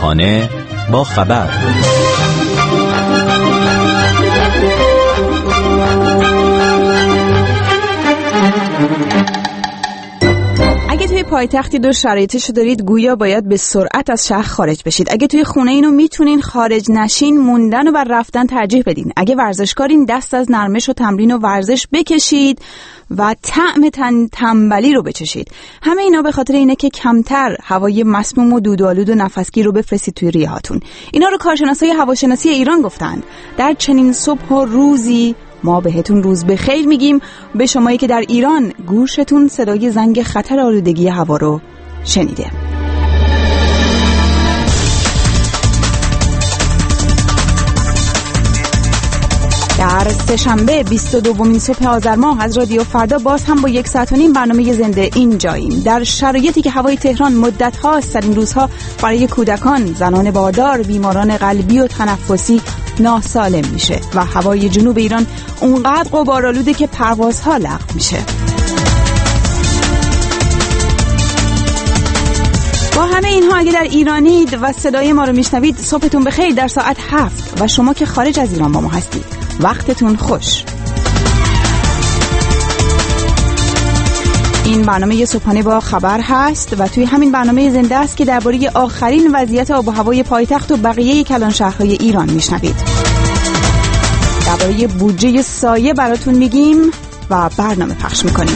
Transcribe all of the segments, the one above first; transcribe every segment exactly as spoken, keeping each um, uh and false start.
صبحانه با خبر. اگه توی پایتختی دو شرایطشو دارید، گویا باید به سرعت از شهر خارج بشید. اگه توی خونه اینو میتونین خارج نشین، موندن و بر رفتن ترجیح بدین. اگه ورزشکارین، دست از نرمش و تمرین و ورزش بکشید و طعم تن تنبلی رو بچشید. همه اینا به خاطر اینه که کمتر هوای مسموم و دودآلود و نفسگیر رو بفرستید توی ریه هاتون. اینا رو کارشناسای هواشناسی ایران گفتن. در چنین صبح و روزی ما بهتون روز بخیر میگیم به شمایی که در ایران گوشتون صدای زنگ خطر آلودگی هوا رو شنیده. در سه‌شنبه بیست و دومین صبح آذر ماه از رادیو فردا باز هم با یک ساعت و نیم برنامه زنده اینجاییم. در شرایطی که هوای تهران مدت هاست در این روزها برای کودکان، زنان باردار، بیماران قلبی و تنفسی ناسالم میشه و هوای جنوب ایران اونقدر غبارآلوده که پروازها لغو میشه. با همه اینها اگه در ایرانید و صدای ما رو میشنوید، صبحتون بخیر در ساعت هفت و شما که خارج از ایران با ما هستید، وقتتون خوش. این برنامه صبحانه با خبر هست و توی همین برنامه زنده است که درباره آخرین وضعیت آب و هوای پایتخت و بقیه کلان شهرهای ایران میشنوید. درباره بودجه سایه براتون میگیم و برنامه پخش میکنیم.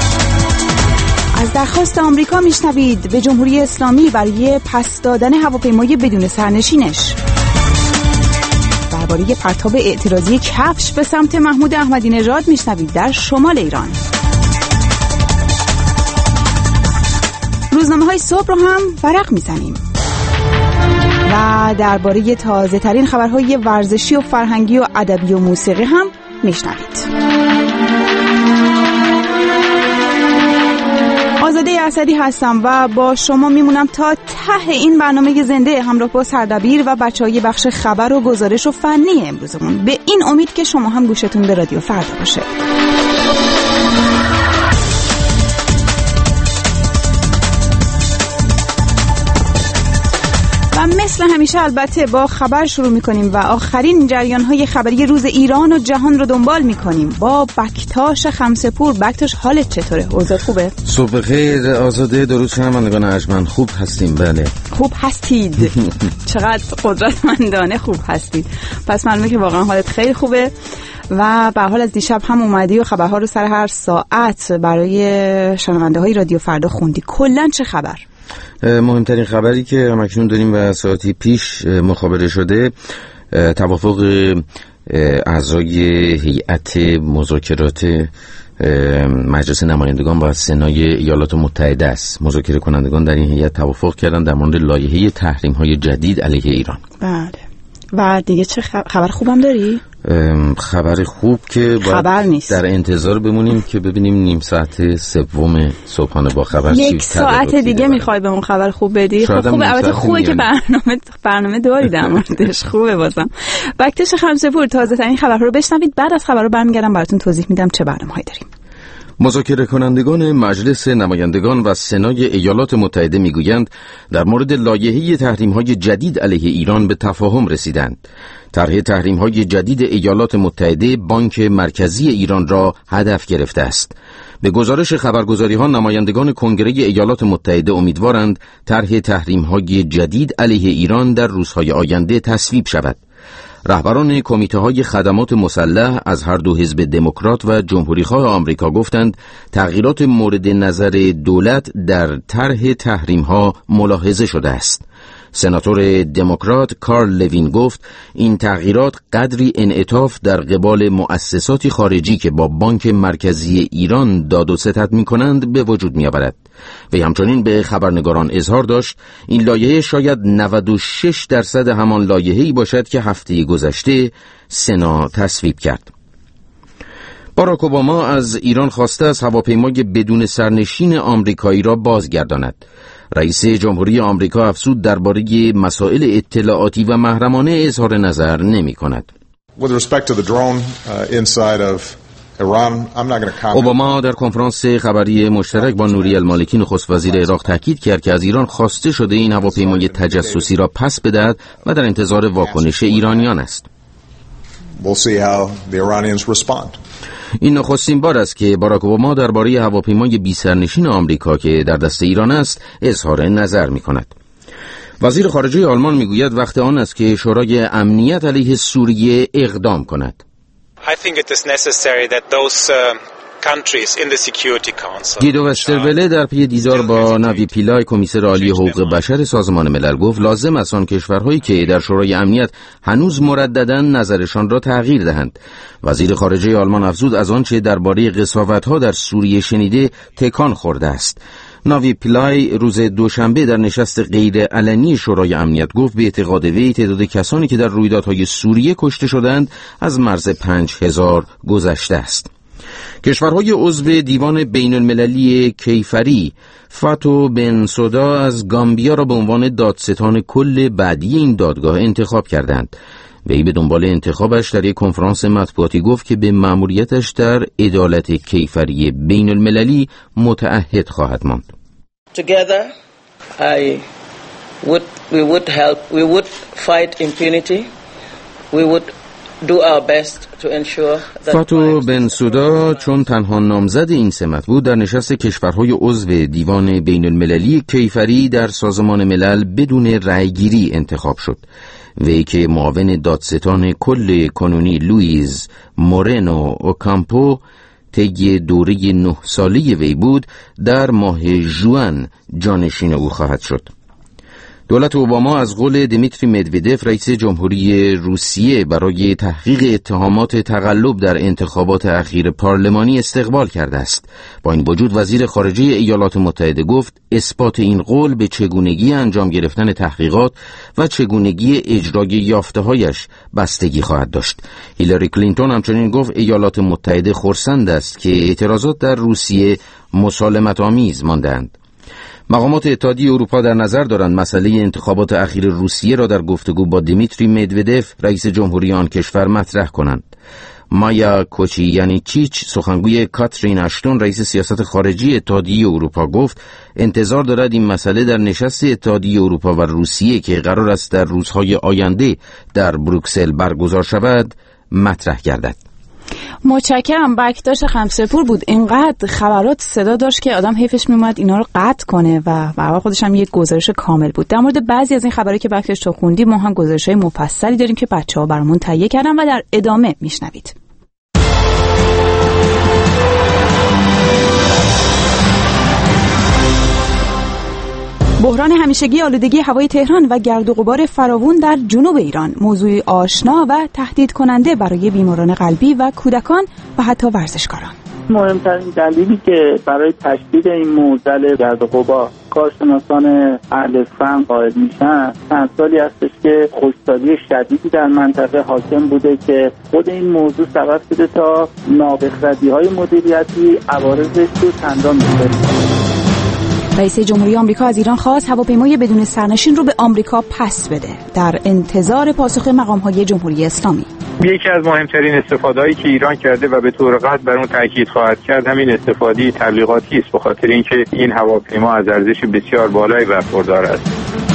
از درخواست آمریکا میشنوید به جمهوری اسلامی برای پس دادن هواپیمای بدون سرنشینش. درباره پرتاب اعتراضی کفش به سمت محمود احمدی نژاد میشنوید در شمال ایران. روزنامه های صبح رو هم ورق میزنیم و درباره تازه ترین خبرهای ورزشی و فرهنگی و ادبی و موسیقی هم میشنوید. آزاده اسدی هستم و با شما میمونم تا ته این برنامه زنده، همراه با سردبیر و بچهای بخش خبر و گزارش و فنی امروزمون، به این امید که شما هم گوشتون به رادیو فردا باشه. و مثل همیشه البته با خبر شروع میکنیم و آخرین جریانهای خبری روز ایران و جهان رو دنبال میکنیم با بکتاش خمسه‌پور. بکتاش حالت چطوره؟ اوضاع خوبه؟ صبح خیر آزاده، درود شنوندگان ارجمند. خوب هستیم؟ بله خوب هستید. چقدر قدرتمندانه خوب هستید. پس معلومه که واقعا حالت خیلی خوبه و به حال از دیشب هم اومدی و خبرها رو سر هر ساعت برای شنونده های رادیو فردا خوندی. کلا چه خبر؟ مهمترین خبری که همکنون داریم و ساعتی پیش مخابره شده، توافق اعضای هیئت مذاکرات مجلس نمایندگان با سنای ایالات متحده است. مذاکره کنندگان در این هیئت توافق کردن در مورد لایحه تحریم‌های جدید علیه ایران. بله. و دیگه چه خبر خوبم داری؟ خبر خوب که خبر نیست، در انتظار بمونیم که ببینیم نیم ساعت سوم صبحانه با خبر چی. یک ساعت دیگه میخوای بهمون خبر خوب بدی؟ خب خوبه، البته خوبه که برنامه برنامه داری در موردش. خوبه بازم. بکتاش خمسه‌پور، تازه ترین خبرها رو بشنوید. بعد از خبر رو برمیگردم براتون توضیح میدم چه برنامه‌ای داریم. مذاکره کنندگان مجلس نمایندگان و سنای ایالات متحده میگویند در مورد لایحه تحریم‌های جدید علیه ایران به تفاهم رسیدند. طرح تحریم‌های جدید ایالات متحده بانک مرکزی ایران را هدف گرفته است. به گزارش خبرگزاری‌ها، نمایندگان کنگره ایالات متحده امیدوارند طرح تحریم‌های جدید علیه ایران در روزهای آینده تصویب شود. رهبران کمیته‌های خدمات مسلح از هر دو حزب دموکرات و جمهوری‌خواه آمریکا گفتند تغییرات مورد نظر دولت در طرح تحریم‌ها ملاحظه شده است. سناتور دموکرات کارل لوین گفت این تغییرات قدری انعطاف در قبال مؤسساتی خارجی که با بانک مرکزی ایران داد و ستد می‌کنند به وجود می‌آورد. و همچنین به خبرنگاران اظهار داشت این لایحه شاید نود و شش درصد همان لایحه‌ای باشد که هفته گذشته سنا تصویب کرد. باراک اوباما از ایران خواسته است هواپیمای بدون سرنشین آمریکایی را بازگرداند. رئیس جمهوری آمریکا افزود درباره مسائل اطلاعاتی و محرمانه اظهار نظر نمی کند. With respect to the drone uh, inside of اوباما در کنفرانس خبری مشترک با نوری المالکی نخست وزیر عراق تاکید کرد که از ایران خواسته شده این هواپیمای تجسسی را پس بدهد و در انتظار واکنش ایرانیان است. این نخستین بار است که باراک اوباما درباره هواپیمای بی سرنشین آمریکا که در دست ایران است اظهار نظر می کند. وزیر خارجه آلمان می گوید وقت آن است که شورای امنیت علیه سوریه اقدام کند. I think it is necessary that those uh, countries in the Security Council. گیدو وسترولے در پی دیدار با ناوی پیلای کمیسر عالی حقوق بشر سازمان ملل گفت لازم است آن کشورهایی که در شورای امنیت هنوز مردداً نظرشان را تغییر دهند. وزیر خارجه آلمان افزود از آنچه درباره قساوت‌ها در سوریه شنیده تکان خورده است. ناوی پیلای روز دوشنبه در نشست غیر علنی شورای امنیت گفت به اعتقاد وی تعداد کسانی که در رویدادهای سوریه کشته شدند از مرز پنج هزار گذشته است. کشورهای عضو دیوان بین المللی کیفری فاتو بنسودا از گامبیا را به عنوان دادستان کل بعدی این دادگاه انتخاب کردند. وی به دنبال انتخابش در یک کنفرانس مطبوعاتی گفت که به مأموریتش در عدالت کیفری بین المللی متعهد خواهد ماند. Together, I would, we would help, we would fight impunity, we would do our best to ensure that فاتو بنسودا چون تنها نامزد این سمت بود در نشست کشورهای عضو دیوان بین المللی کیفری در سازمان ملل بدون رأیگیری انتخاب شد. وی که معاون دادستان کل کنونی لوئیز مورنو اوکامپو طی دوره نه ساله وی بود در ماه ژوئن جانشین او خواهد شد. دولت اوباما از قول دیمیتری مدودف رئیس جمهوری روسیه برای تحقیق اتهامات تقلب در انتخابات اخیر پارلمانی استقبال کرده است. با این وجود وزیر خارجه ایالات متحده گفت اثبات این قول به چگونگی انجام گرفتن تحقیقات و چگونگی اجرای یافته‌هایش بستگی خواهد داشت. هیلاری کلینتون همچنین گفت ایالات متحده خرسند است که اعتراضات در روسیه مسالمت آمیز ماندند. مقامات اتحادیه اروپا در نظر دارند مسئله انتخابات اخیر روسیه را در گفتگو با دیمیتری مدودف رئیس جمهوری آن کشور مطرح کنند. مایا کوچیانیچیچ سخنگوی کاترین اشتون رئیس سیاست خارجی اتحادیه اروپا گفت انتظار دارد این مسئله در نشست اتحادیه اروپا و روسیه که قرار است در روزهای آینده در بروکسل برگزار شود مطرح گردد. متشکرم. بکداش خمسه‌پور بود. اینقدر خبرات صدا داشت که آدم حیفش میومد اینا رو قطع کنه و واقعا خودش هم یک گزارش کامل بود. در مورد بعضی از این خبرایی که بکداش تو خوندی ما هم گزارش‌های مفصلی داریم که بچه‌ها برامون تهیه کردن و در ادامه میشنوید. بحران همیشگی آلودگی هوای تهران و گرد و غبار فراوون در جنوب ایران موضوعی آشنا و تهدید کننده برای بیماران قلبی و کودکان و حتی ورزشکاران. مهمترین دلیلی که برای تشدید این معضل گرد و غبار کارشناسان اهل فن قائل میشن چند سالی هستش که خشکسالی شدیدی در منطقه حاکم بوده که خود این موضوع سبب شده تا نابخردی‌های مدیریتی عوارضش رو چندان می‌کنه. رئیس جمهوری آمریکا از ایران خواست هواپیمای بدون سرنشین رو به آمریکا پس بده در انتظار پاسخ مقام‌های جمهوری اسلامی. یکی از مهمترین استفاده‌هایی که ایران کرده و به طور قطع بر اون تاکید خواهد کرد همین استفاده تبلیغاتی است، به خاطر اینکه این هواپیما از ارزش بسیار بالایی برخوردار است.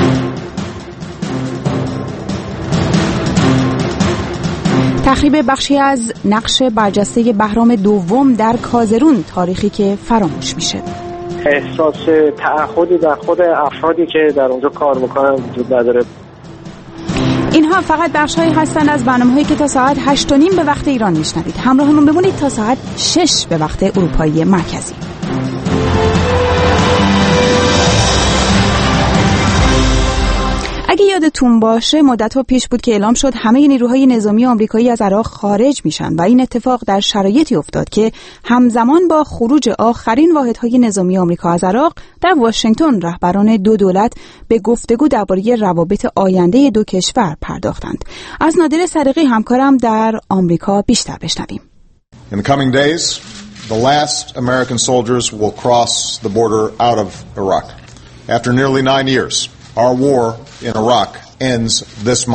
تخریب بخشی از نقش برجسته بهرام دوم در کازرون، تاریخی که فراموش میشه. احساس تعهدی در خود افرادی که در اونجا کار میکنن وجود نداره. اینها فقط بخش‌هایی هستند از برنامه‌هایی که تا ساعت هشت و نیم به وقت ایران میشنوید. همراهمون بمونید تا ساعت شش به وقت اروپایی مرکزی. اگه یادتون باشه مدت‌ها پیش بود که اعلام شد همه نیروهای نظامی آمریکایی از عراق خارج میشن و این اتفاق در شرایطی افتاد که همزمان با خروج آخرین واحدهای نظامی آمریکا از عراق در واشنگتن رهبران دو دولت به گفتگو درباره روابط آینده دو کشور پرداختند. از نادر صدیقی همکارم در آمریکا بیشتر بشنویم. In the coming days, the last American soldiers will cross the border out of Iraq. After nearly nine years, our war in Iraq ends this month.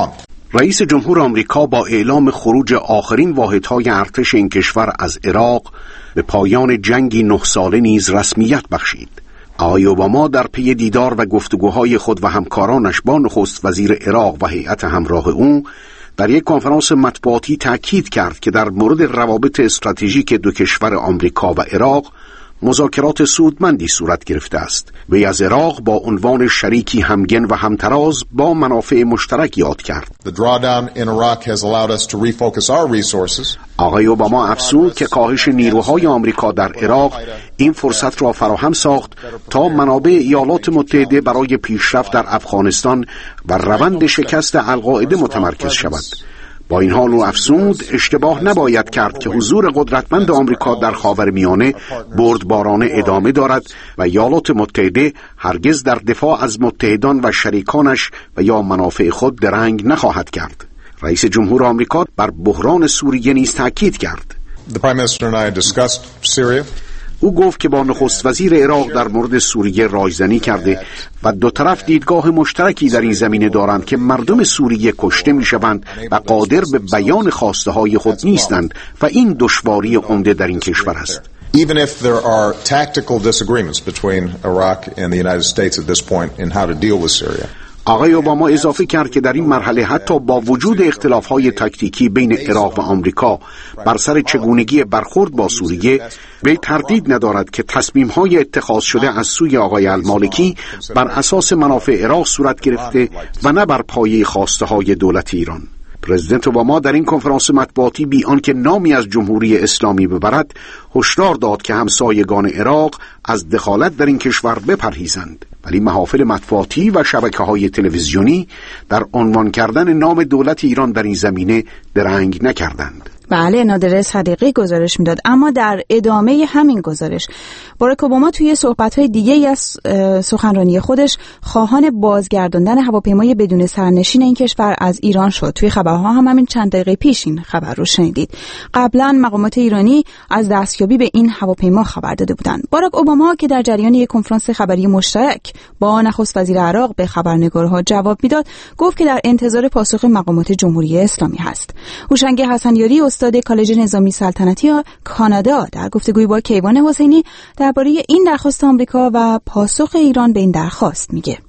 رئیس جمهور آمریکا با اعلام خروج آخرین واحدهای ارتش این کشور از عراق به پایان جنگی نه ساله نیز رسمیت بخشید. آقای اوباما در پی دیدار و گفتگوهای خود و همکارانش با نخست وزیر عراق و هیئت همراه او در یک کنفرانس مطبوعاتی تأکید کرد که در مورد روابط استراتژیک دو کشور آمریکا و عراق مذاکرات سودمندی صورت گرفته است. وی از عراق با عنوان شریکی همگن و همتراز با منافع مشترک یاد کرد. The drawdown in Iraq has allowed us to refocus our resources. آقای اوباما افزود که کاهش نیروهای آمریکا در عراق این فرصت را فراهم ساخت تا منابع ایالات متحده برای پیشرفت در افغانستان و روند شکست القاعده متمرکز شود. با این حال او افزود اشتباه نباید کرد که حضور قدرتمند آمریکا در خاورمیانه بردبارانه ادامه دارد و ایالات متحده هرگز در دفاع از متحدان و شریکانش و یا منافع خود درنگ نخواهد کرد. رئیس جمهور آمریکا بر بحران سوریه نیز تاکید کرد. The Prime Minister and I discussed Syria. او گفت که با نخست وزیر عراق در مورد سوریه رایزنی کرده و دو طرف دیدگاه مشترکی در این زمینه دارند که مردم سوریه کشته میشوند و قادر به بیان خواسته های خود نیستند و این دشواری عمده در این کشور است. Even if there are tactical disagreements between Iraq and the United States at this point in how to deal with Syria. آقای اوباما اضافه کرد که در این مرحله حتی با وجود اختلاف‌های تاکتیکی بین عراق و آمریکا بر سر چگونگی برخورد با سوریه، وی تردید ندارد که تصمیم‌های اتخاذ شده از سوی آقای المالکی بر اساس منافع عراق صورت گرفته و نه بر پایه خواسته‌های دولت ایران. پرزیدنت اوباما در این کنفرانس مطبوعاتی بی آنکه نامی از جمهوری اسلامی ببرد، هشدار داد که همسایگان عراق از دخالت در این کشور بپرهیزند. ولی محافل مطبوعاتی و شبکه‌های تلویزیونی در عنوان کردن نام دولت ایران در این زمینه درنگ نکردند. بله، نادر صدیقی گزارش میداد. اما در ادامه همین گزارش باراک اوباما توی صحبت‌های دیگه‌ای از سخنرانی خودش خواهان بازگرداندن هواپیمای بدون سرنشین این کشور از ایران شد. توی خبرها هم همین چند دقیقه پیش این خبر رو شنیدید. قبلا مقامات ایرانی از دستیابی به این هواپیما خبر داده بودند. باراک اوباما که در جریان یک کنفرانس خبری مشترک با نخست وزیر عراق به خبرنگارها جواب میداد، گفت که در انتظار پاسخ مقامات جمهوری اسلامی هست. هوشنگ حسنیاری استاد کالج نظامی سلطنتی کانادا در گفتگوی با کیوان حسینی درباره این درخواست آمریکا و پاسخ ایران به این درخواست میگه.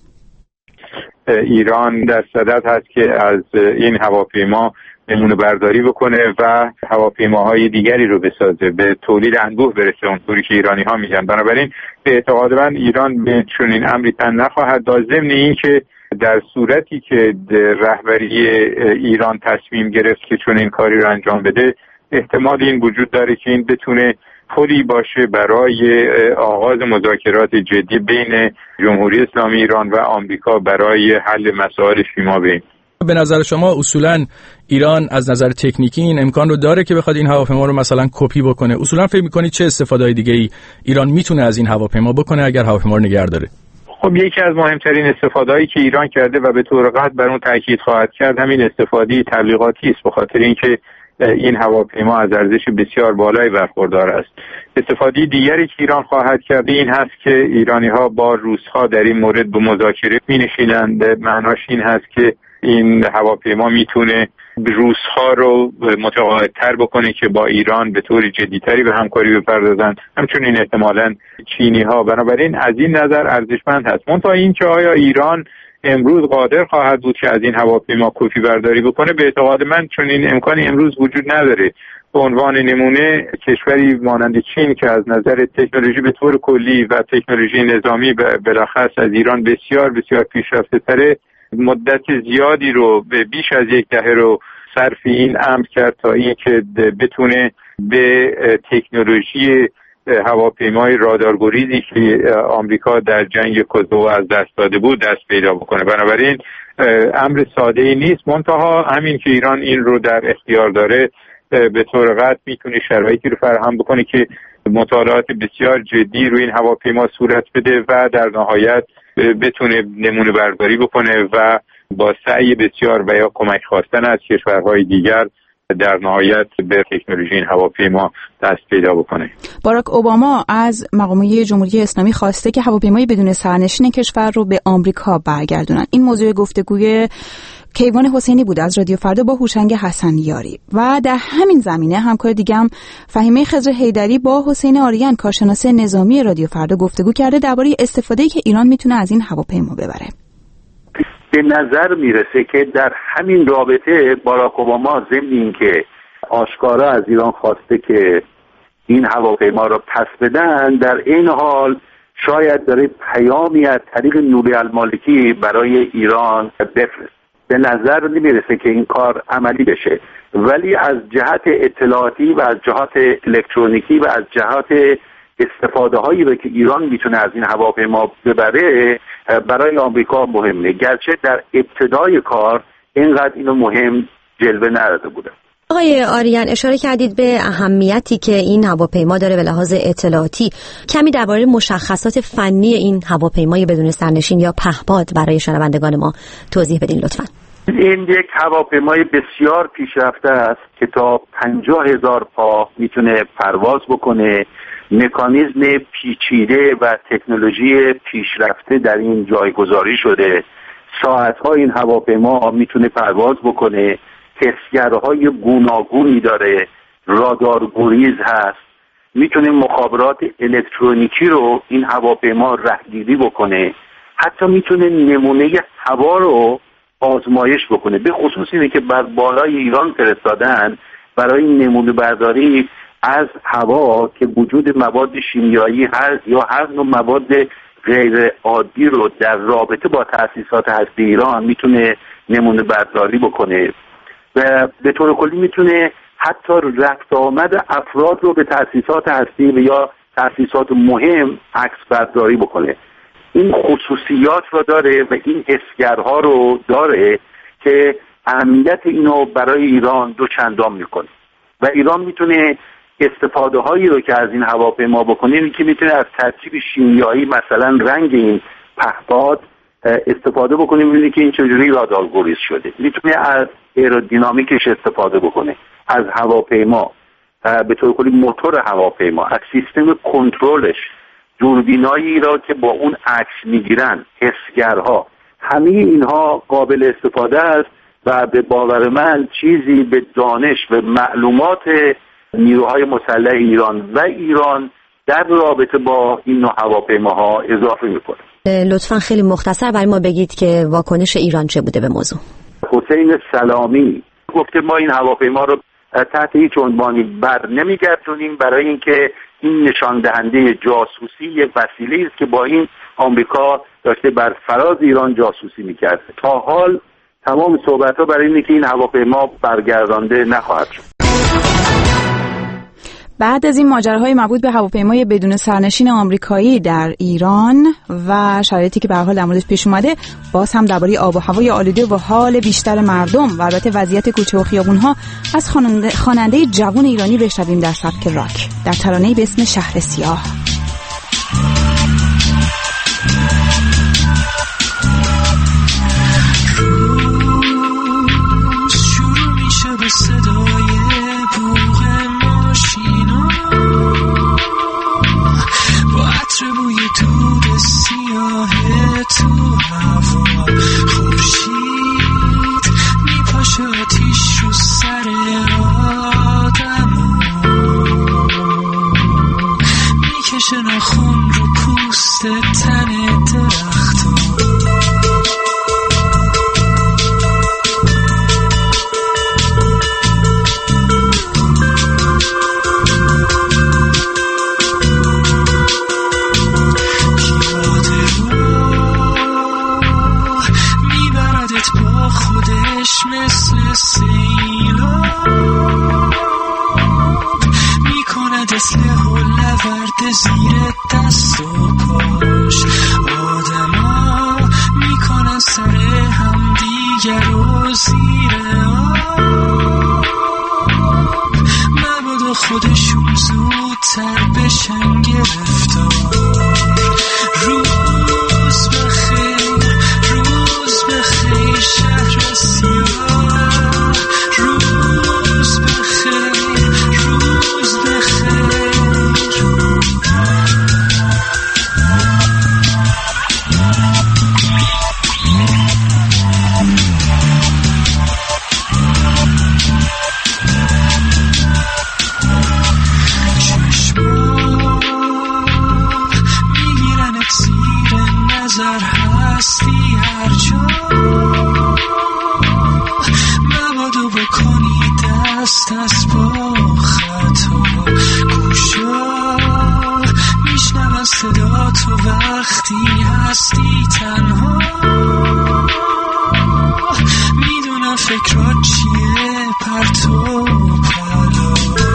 ایران در صدد هست که از این هواپیما نمونه برداری بکنه و هواپیماهای دیگری رو بسازه، به تولید انبوه برسه، اونطوری که ایرانی ها میگن. بنابراین به اعتقاد من ایران به چنین امری تن نخواهد داد، ضمن این که در صورتی که رهبری ایران تصمیم گرفت که چون این کاری رو انجام بده، احتمال این وجود داره که این بتونه پلی باشه برای آغاز مذاکرات جدی بین جمهوری اسلامی ایران و آمریکا برای حل مسائل فیما بین. به نظر شما اصولاً ایران از نظر تکنیکی این امکان رو داره که بخواد این هواپیما رو مثلا کپی بکنه؟ اصولاً فکر می‌کنید چه استفاده‌های دیگه‌ای ایران میتونه از این هواپیما بکنه اگر هواپیما رو نگه داره؟ خب یکی از مهمترین استفاده‌هایی که ایران کرده و به طور قطع بر اون تاکید خواهد کرد همین استفاده تبلیغاتی است، به خاطر اینکه این هواپیما از ارزش بسیار بالایی برخوردار است. استفاده دیگری که ایران خواهد کرد این هست که ایرانی‌ها با روس‌ها در این مورد به مذاکره می‌نشینند. معناش این هست که این هواپیما میتونه روس‌ها رو متقاعدتر بکنه که با ایران به طور جدی‌تری به همکاری بپردازن، همچنین احتمالاً چینی‌ها. بنابراین از این نظر ارزشمند هست. منتها این که آیا ایران امروز قادر خواهد بود که از این هواپیما کپی برداری بکنه، به اعتقاد من چون این امکانی امروز وجود نداره. به عنوان نمونه کشوری مانند چین که از نظر تکنولوژی به طور کلی و تکنولوژی نظامی بالاخص از ایران بسیار بسیار پیشرفته تره، مدت زیادی رو به بیش از یک دهه رو صرف این امر کرد تا اینکه بتونه به تکنولوژی هواپیمای رادارگریزی که آمریکا در جنگ کوزوو از دست داده بود دست پیدا بکنه. بنابراین امر ساده ای نیست، منتها همین که ایران این رو در اختیار داره به طور قطع میتونه شرایطی رو فراهم بکنه که مطالعات بسیار جدی روی این هواپیما صورت بده و در نهایت بتونه نمونه برداری بکنه و با سعی بسیار و یا کمک خواستن از کشورهای دیگر در نهایت به تکنولوژی این هواپیما دست پیدا بکنه. باراک اوباما از مقامات جمهوری اسلامی خواسته که هواپیمای بدون سرنشین کشور رو به آمریکا برگردونن. این موضوع گفتگوی کیوان حسینی بود از رادیو فردا با هوشنگ حسن یاری. و در همین زمینه همکار دیگم فهیمه خضر حیدری با حسین آریان کارشناس نظامی رادیو فردا گفتگو کرده درباره استفاده‌ای که ایران میتونه از این هواپیما ببره. به نظر میرسه که در همین رابطه باراک اوباما ضمن اینکه آشکارا از ایران خواسته که این هواپیما را پس بدن، در این حال شاید داره پیامی از طریق نوری المالکی برای ایران بفرست. به نظر نمیرسه که این کار عملی بشه، ولی از جهت اطلاعاتی و از جهت الکترونیکی و از جهت استفاده هایی رو که ایران میتونه از این هواپیما ببره برای آمریکا مهمه، گرچه در ابتدای کار اینقدر اینو مهم جلوه نداده بوده. آقای آریان اشاره کردید به اهمیتی که این هواپیما داره به لحاظ اطلاعاتی. کمی درباره مشخصات فنی این هواپیمای بدون سرنشین یا پهپاد برای شنوندگان ما توضیح بدین لطفاً. این یک هواپیمای بسیار پیشرفته است که تا پنجاه هزار پا میتونه پرواز بکنه. مکانیزم پیچیده و تکنولوژی پیشرفته در این جایگذاری شده. ساعت‌ها این هواپیما میتونه پرواز بکنه. حسگرهای گوناگونی داره، رادار گریز هست، میتونه مخابرات الکترونیکی رو این هواپیما رهگیری بکنه، حتی میتونه نمونه هوا رو آزمایش بکنه. به خصوص اینه که بر بالای ایران فرستادن برای نمونه برداری از هوا که وجود مواد شیمیایی هست یا هر نوع مواد غیر عادی رو در رابطه با تأسیسات هستی ایران میتونه نمونه برداری بکنه و به طور کلی میتونه حتی رفت آمد افراد رو به تأسیسات هستی و یا تأسیسات مهم عکس برداری بکنه. این خصوصیات رو داره و این حسگرها رو داره که اهمیت اینو برای ایران دو چندان میکنه و ایران میتونه استفاده هایی رو که از این هواپیما بکنه، این که میتونه از ترکیب شیمیایی مثلا رنگ این پهپاد استفاده بکنه، میبینی که این چجوری رادار گریز شده. میتونه از ایرودینامیکش استفاده بکنه، از هواپیما به طور کلی موتور هواپیما، از سیستم کنترلش، دوربینایی را که با اون عکس میگیرن، حسگرها، همه اینها قابل استفاده است و به باور من چیزی به دانش و معلومات نیروهای مسلح ایران و ایران در رابطه با این نوع هواپیماها اضافه میکنه. لطفاً خیلی مختصر برای ما بگید که واکنش ایران چه بوده به موضوع. حسین سلامی گفته ما این هواپیما رو تحت هیچ عنوانی بر نمیگردونیم، برای اینکه این نشان دهنده جاسوسی یک وسیله است که با این آمریکا داشته بر فراز ایران جاسوسی میکرد. تا حال تمام صحبت‌ها برای اینه که این هواپیما برگردانده نخواهد شد. بعد از این ماجراهای مربوط به هواپیمای بدون سرنشین آمریکایی در ایران و شرایطی که به هر حال در موردش پیش اومده، باز هم درباره آب و هوای آلوده و حال بیشتر مردم و البته وضعیت کوچه و خیابون‌ها از خواننده, خواننده جوان ایرانی بشنویم در سبک راک در ترانه‌ای به اسم شهر سیاه. شروع میشه به صدای بوق ماشینا با عطر بوی دود سیاه تو هوا، خورشید میپاشه آتیش رو سر آدم، میکشه ناخون رو پوست تن درختو. هستی هر جا، مبادا بکنی دست از با خطا. گوشا میشنون صدا تو وقتی هستی تنها، میدونم فکرات چیه پرتو پلا.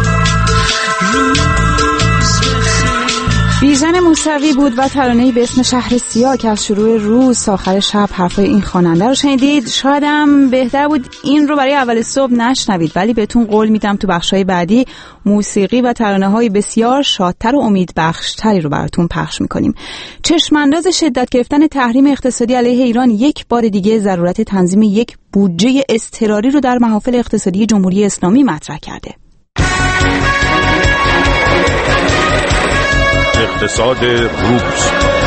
بیژن موسوی بود و ترانه‌ای به اسم شهر سیاه که از شروع روز تا آخر شب حرفای این خواننده رو شنیدید. شاید هم بهتر بود این رو برای اول صبح نشنوید، ولی بهتون قول میدم تو بخشای بعدی موسیقی و ترانه‌های بسیار شادتر و امیدبخشتری رو براتون پخش میکنیم. چشمانداز شدت گرفتن تحریم اقتصادی علیه ایران یک بار دیگه ضرورت تنظیم یک بودجه اضطراری رو در محافل اقتصادی جمهوری اسلامی مطرح کرده. اقتصاد روز.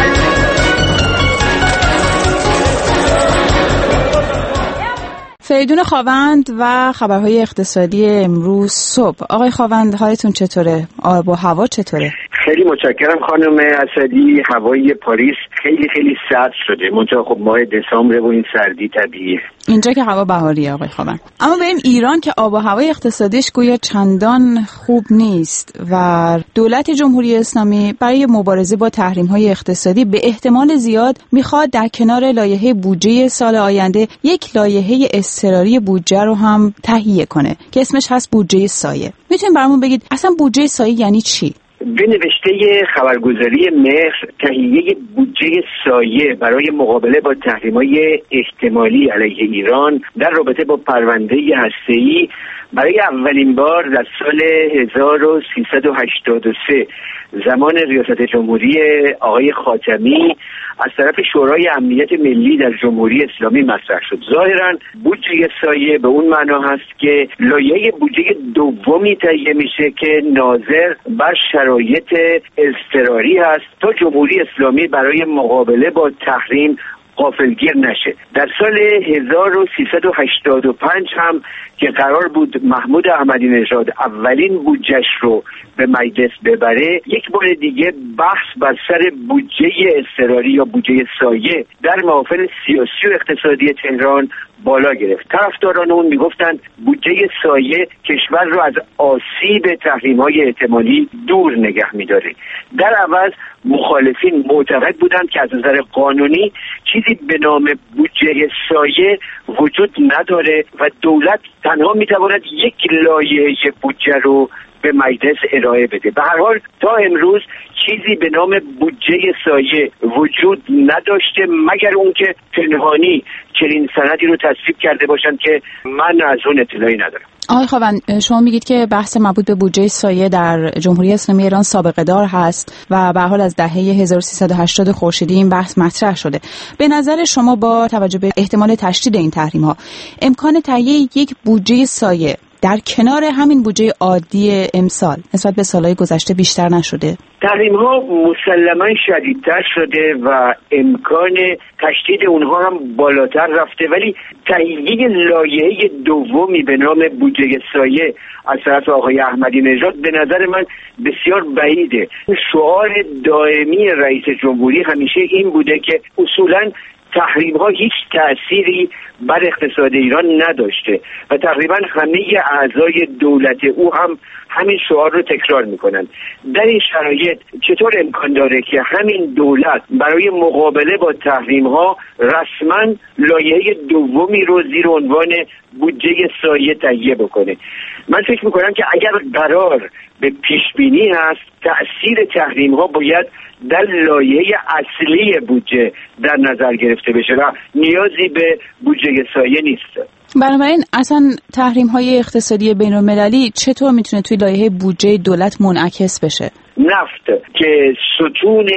فریدون خاوند و خبرهای اقتصادی امروز صبح. آقای خاوند حالتون چطوره؟ آب و هوا چطوره؟ خیلی متشکرم خانم اسدی. هوای پاریس خیلی خیلی سرد شده، منتها خب ماه دسامبر و این سردی طبیعیه. اینجا که هوا بهاریه آقای خاوند. اما بریم ایران که آب و هوای اقتصادیش گویا چندان خوب نیست و دولت جمهوری اسلامی برای مبارزه با تحریم‌های اقتصادی به احتمال زیاد میخواد در کنار لایحه بودجه سال آینده یک لایحه اضطراری بودجه رو هم تهیه کنه که اسمش هست بودجه سایه. میتونین برامون بگید اصلا بودجه سایه یعنی چی؟ به نوشته خبرگزاری مهر، تهیه بودجه سایه برای مقابله با تحریم‌های احتمالی علیه ایران در رابطه با پرونده هسته‌ای برای اولین بار در سال هزار و سیصد و هشتاد و سه زمان ریاست جمهوری آقای خاتمی از طرف شورای امنیت ملی در جمهوری اسلامی مطرح شد. ظاهراً بودجه سایه به اون معنا هست که لایحه بودجه دومی تهیه میشه که ناظر بر شرایط اضطراری هست تا جمهوری اسلامی برای مقابله با تحریم غافلگیر نشه. در سال هزار و سیصد و هشتاد و پنج هم که قرار بود محمود احمدی نژاد اولین بودجهش رو به مجلس ببره، یک بار دیگه بحث بر سر بودجه اضطراری یا بودجه سایه در محافل سیاسی و اقتصادی تهران بالا گرفت. طرفداران اون میگفتند بودجه سایه کشور رو از آسیب تحریم‌های احتمالی دور نگه می‌داره. در عوض مخالفین معتقد بودند که از نظر قانونی چیزی به نام بودجه سایه وجود نداره و دولت تنها میتواند یک لایحه بودجه رو به مجلس ارائه بده. به هر حال تا امروز چیزی به نام بودجه سایه وجود نداشته مگر اون که پنهانی چنین سندی رو تصویب کرده باشند که من از اون اطلاعی ندارم. آقای خاوند، شما میگید که بحث مربوط به بودجه سایه در جمهوری اسلامی ایران سابقه دار هست و به حال از دهه هزار و سیصد و هشتاد خورشیدی این بحث مطرح شده. به نظر شما با توجه به احتمال تشدید این تحریم ها امکان تهیه یک بودجه سایه در کنار همین بودجه عادی امسال نسبت به سالهای گذشته بیشتر نشده؟ تحریم ها مسلما شدیدتر شده و امکان تشدید اونها هم بالاتر رفته، ولی تهیه لایحه دومی به نام بودجه سایه از طرف آقای احمدی نژاد به نظر من بسیار بعیده. شعار دائمی رئیس جمهوری همیشه این بوده که اصولاً تحریم ها هیچ تأثیری بر اقتصاد ایران نداشته و تقریبا همه اعضای دولت او هم همین شعار رو تکرار میکنن. در این شرایط چطور امکان داره که همین دولت برای مقابله با تحریم ها رسما لایحه دومی رو زیر عنوان بودجه سایه تهیه بکنه؟ من فکر میکنم که اگر قرار به پیش بینی هست تأثیر تحریم ها باید در لایحه اصلی بودجه در نظر گرفته بشه و نیازی به بودجه سایه نیست. بنابراین اصلا تحریم های اقتصادی بین المللی چطور میتونه توی لایحه بودجه دولت منعکس بشه؟ نفت که ستون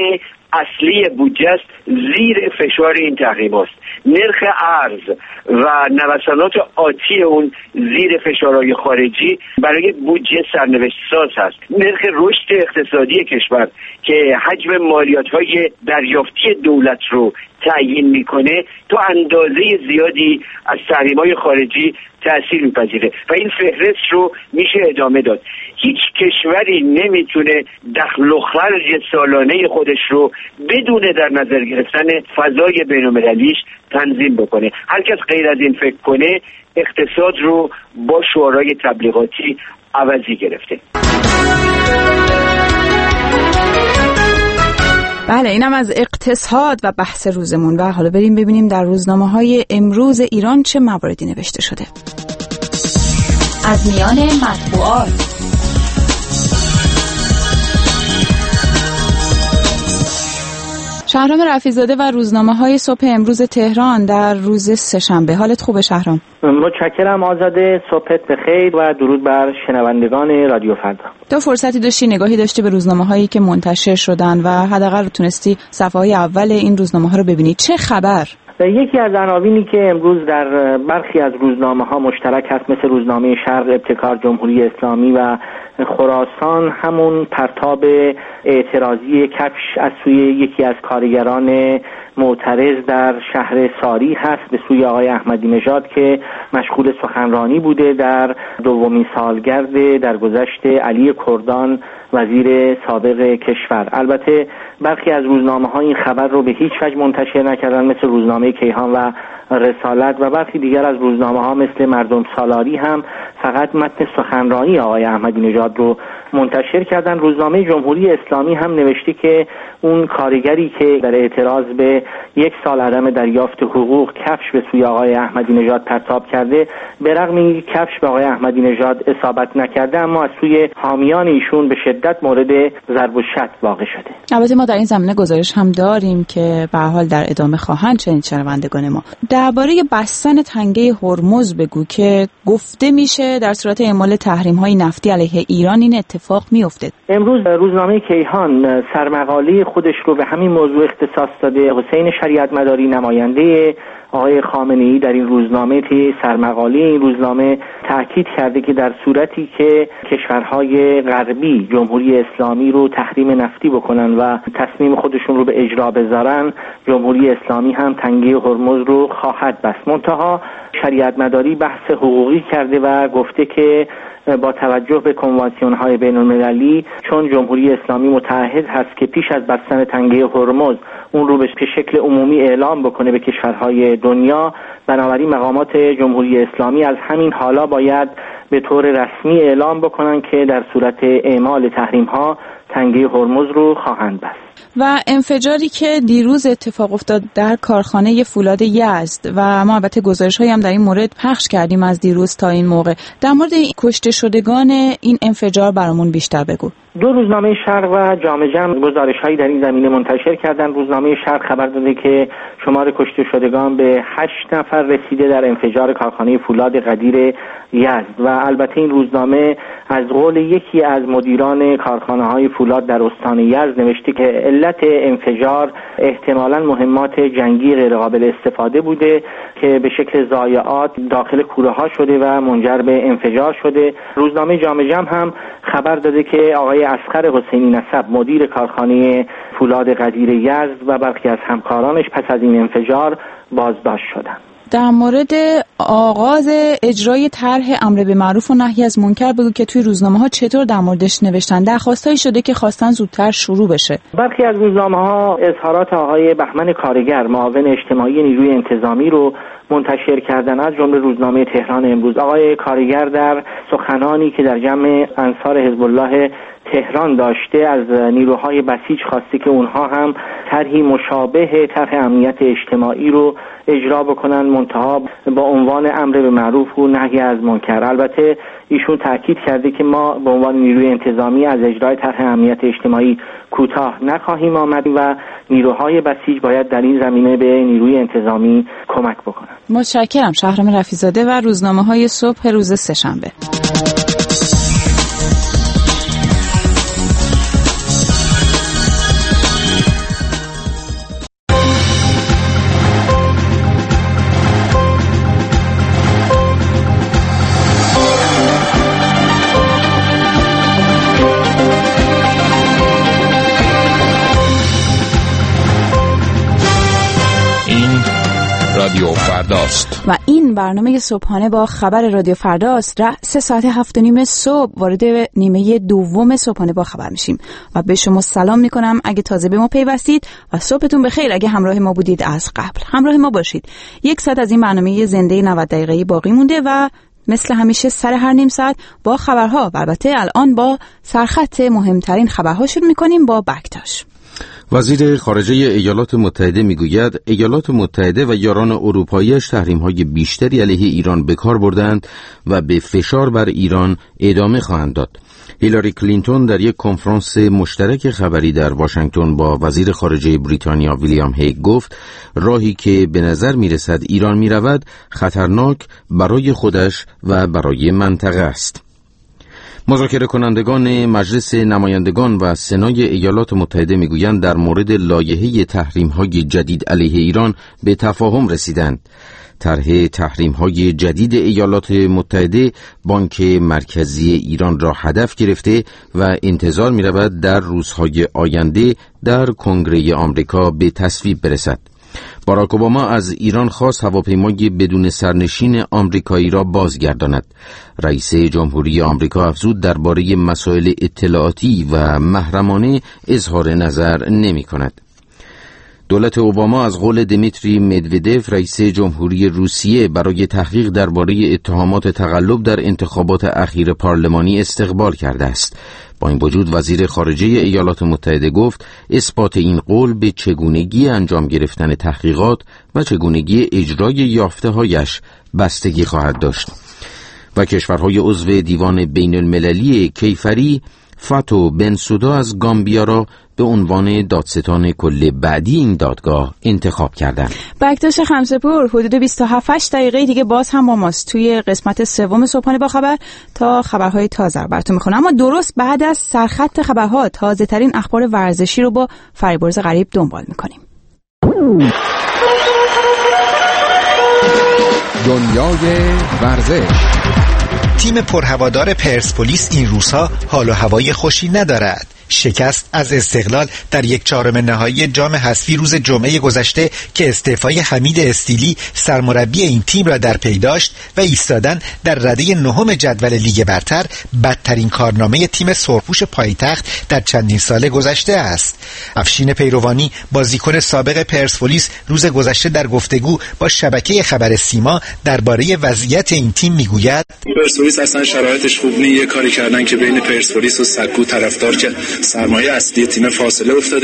اصلی بودجه است زیر فشار این تحریم است. نرخ ارز و نوسانات آتی اون زیر فشارهای خارجی برای بودجه سرنوشت ساز است. نرخ رشد اقتصادی کشور که حجم مالیات‌های دریافتی دولت رو تعیین میکنه تا اندازه زیادی از تحریم‌های خارجی تأثیر میپذیره و این فهرست رو میشه ادامه داد. هیچ کشوری نمیتونه دخل و خرج سالانه خودش رو بدون در نظر گرفتن فضای بین‌المللیش تنظیم بکنه. هر کس غیر از این فکر کنه اقتصاد رو با شورای تبلیغاتی عوضی گرفته. بله، اینم از اقتصاد و بحث روزمون. و حالا بریم ببینیم در روزنامه‌های امروز ایران چه مواردی نوشته شده. از میان مطبوعات: شهرام رفیع‌زاده و روزنامه‌های صبح امروز تهران در روز سه‌شنبه. حالت خوبه شهرام؟ متشکرم آزاده، صبحت بخیر و درود بر شنوندگان رادیو فردا. تو فرصتی داشتی نگاهی داشتی به روزنامه‌هایی که منتشر شدن و حداقل تونستی صفحه‌های اول این روزنامه‌ها رو ببینی؟ چه خبر؟ یکی از عناوینی که امروز در برخی از روزنامه‌ها مشترک هست، مثل روزنامه شرق، ابتکار، جمهوری اسلامی و خراسان، همون پرتاب اعتراضی کفش از سوی یکی از کارگران معترض در شهر ساری هست به سوی آقای احمدی نژاد که مشغول سخنرانی بوده در دومین سالگرد درگذشت علی کردان وزیر سابق کشور. البته برخی از روزنامه‌ها این خبر رو به هیچ وجه منتشر نکردن، مثل روزنامه کیهان و رسالت، و برخی دیگر از روزنامه‌ها مثل مردم سالاری هم فقط متن سخنرانی آقای احمدی نژاد رو منتشر کردن. روزنامه جمهوری اسلامی هم نوشته که اون کارگری که در اعتراض به یک سال عدم دریافت حقوق کفش به سوی آقای احمدی نژاد پرتاب کرده، به رغم اینکه کفش به آقای احمدی نژاد اصابت نکرده، اما از سوی حامیان ایشون به شدت مورد ضرب و شتم واقع شده. البته ما در این زمینه گزارش هم داریم که به هر حال در ادامه خواهند چنین شنوندگان ما. درباره بستن تنگه هرمز بگو که گفته میشه در صورت اعمال تحریم‌های نفتی علیه ایران این اتفاق میفته. امروز روزنامه کیهان سرمقاله خودش رو به همین موضوع اختصاص داده. حسین شریعت مداری، نماینده آقای خامنه‌ای، در این روزنامه طی سرمقاله این روزنامه تاکید کرده که در صورتی که کشورهای غربی جمهوری اسلامی رو تحریم نفتی بکنن و تصمیم خودشون رو به اجرا بذارن، جمهوری اسلامی هم تنگه هرمز رو خواهد بست. منتها شریعت مداری بحث حقوقی کرده و گفته که با توجه به کنوانسیون‌های بین‌المللی، چون جمهوری اسلامی متعهد هست که پیش از بستن تنگه هرمز اون رو به شکل عمومی اعلام بکنه به کشورهای دنیا، بنابراین مقامات جمهوری اسلامی از همین حالا باید به طور رسمی اعلام بکنن که در صورت اعمال تحریم‌ها تنگه هرمز رو خواهند بست. و انفجاری که دیروز اتفاق افتاد در کارخانه فولاد یزد و ما البته گزارش‌هایی هم در این مورد پخش کردیم از دیروز تا این موقع، در مورد کشته شدگان این انفجار برامون بیشتر بگو. دو روزنامه شرق و جامعه جمع گزارش‌هایی در این زمینه منتشر کردن. روزنامه شرق خبر داده که شمار کشته شدگان به هشت نفر رسیده در انفجار کارخانه فولاد قدیر یزد و البته این روزنامه از قول یکی از مدیران کارخانه‌های فولاد در استان یزد نوشته که علت انفجار احتمالاً مهمات جنگی غیرقابل استفاده بوده که به شکل ضایعات داخل کوره‌ها شده و منجر به انفجار شده. روزنامه جامعه جمع هم خبر داده که آقای اصغر حسینی نسب مدیر کارخانه فولاد قدیر یزد و برخی از همکارانش پس از این انفجار بازداشت شدند. در مورد آغاز اجرای طرح امر به معروف و نهی از منکر بگو که توی روزنامه‌ها چطور در موردش نوشتن؟ درخواستایی شده که خواستن زودتر شروع بشه. برخی از روزنامه‌ها اظهارات آقای بهمن کارگر، معاون اجتماعی نیروی انتظامی رو منتشر کردن، از جمله روزنامه تهران امروز. آقای کارگر در سخنانی که در جمع انصار حزب الله تهران داشته از نیروهای بسیج خواسته که اونها هم طرحی مشابه طرح امنیت اجتماعی رو اجرا بکنن، منتها با عنوان امر به معروف و نهی از منکر. البته ایشون تاکید کرده که ما به عنوان نیروی انتظامی از اجرای طرح امنیت اجتماعی کوتاه نخواهیم آمد و نیروهای بسیج باید در این زمینه به نیروی انتظامی کمک بکنن. متشکرم. شهرام رفیع‌زاده و روزنامه‌های صبح روز سه‌شنبه. رادیو فرداست و این برنامه صبحانه با خبر رادیو فرداست. سه ساعت هفت و نیم صبح وارد نیمه دوم صبحانه با خبر میشیم و به شما سلام میکنم اگه تازه به ما پیوستید و صبحتون بخیر اگه همراه ما بودید از قبل. همراه ما باشید. یک ساعت از این برنامه زنده نود دقیقه‌ای باقی مونده و مثل همیشه سر هر نیم ساعت با خبرها و البته الان با سرخط مهمترین خبرها شروع میکنیم با بکتاش. وزیر خارجه ایالات متحده میگوید ایالات متحده و یاران اروپاییش تحریم‌های بیشتری علیه ایران به کار بردند و به فشار بر ایران ادامه خواهند داد. هیلاری کلینتون در یک کنفرانس مشترک خبری در واشنگتن با وزیر خارجه بریتانیا ویلیام هیگ گفت راهی که به نظر میرسد ایران میرود خطرناک برای خودش و برای منطقه است. مذاکره کنندگان مجلس نمایندگان و سنای ایالات متحده میگویند در مورد لایحه تحریم‌های جدید علیه ایران به تفاهم رسیدند. طرح تحریم‌های جدید ایالات متحده بانک مرکزی ایران را هدف گرفته و انتظار می‌رود در روزهای آینده در کنگره آمریکا به تصویب برسد. باراک اوباما از ایران خواست هواپیمای بدون سرنشین آمریکایی را بازگرداند. رئیس جمهوری آمریکا افزود درباره مسائل اطلاعاتی و محرمانه اظهار نظر نمی‌کند. دولت اوباما از قول دمیتری مدودف رئیس جمهوری روسیه برای تحقیق درباره اتهامات تقلب در انتخابات اخیر پارلمانی استقبال کرده است. با این وجود وزیر خارجه ایالات متحده گفت اثبات این قول به چگونگی انجام گرفتن تحقیقات و چگونگی اجرای یافته‌هایش بستگی خواهد داشت. و کشورهای عضو دیوان بین المللی کیفری فاتو بنسودا از گامبیا را به عنوان دادستان کل بعدی این دادگاه انتخاب کردند. بکتاش خمسه‌پور حدود بیست و هفت دقیقه دیگه باز هم با ماست توی قسمت سوم صبحانه با خبر تا خبرهای تازه رو براتون میخونم. اما درست بعد از سرخط خبرها تازه ترین اخبار ورزشی رو با فریبرز غریب دنبال میکنیم. دنیای ورزش. تیم پرهوادار پرسپولیس این روزها حال و هوای خوشی ندارد. شکست از استقلال در یک چهارم نهایی جام حذفی روز جمعه گذشته که استعفای حمید استیلی سرمربی این تیم را در پی داشت و ایستادن در رده نهم جدول لیگ برتر بدترین کارنامه تیم سرخپوش پایتخت در چندین سال گذشته است. افشین پیروانی بازیکن سابق پرسپولیس روز گذشته در گفتگو با شبکه خبر سیما درباره وضعیت این تیم میگوید پرسپولیس اصلا شرایطش خوب نیست. یه کاری کردن که بین پرسپولیس و سکو طرفدار که سرمایه اصلی تیم فاصله افتاده.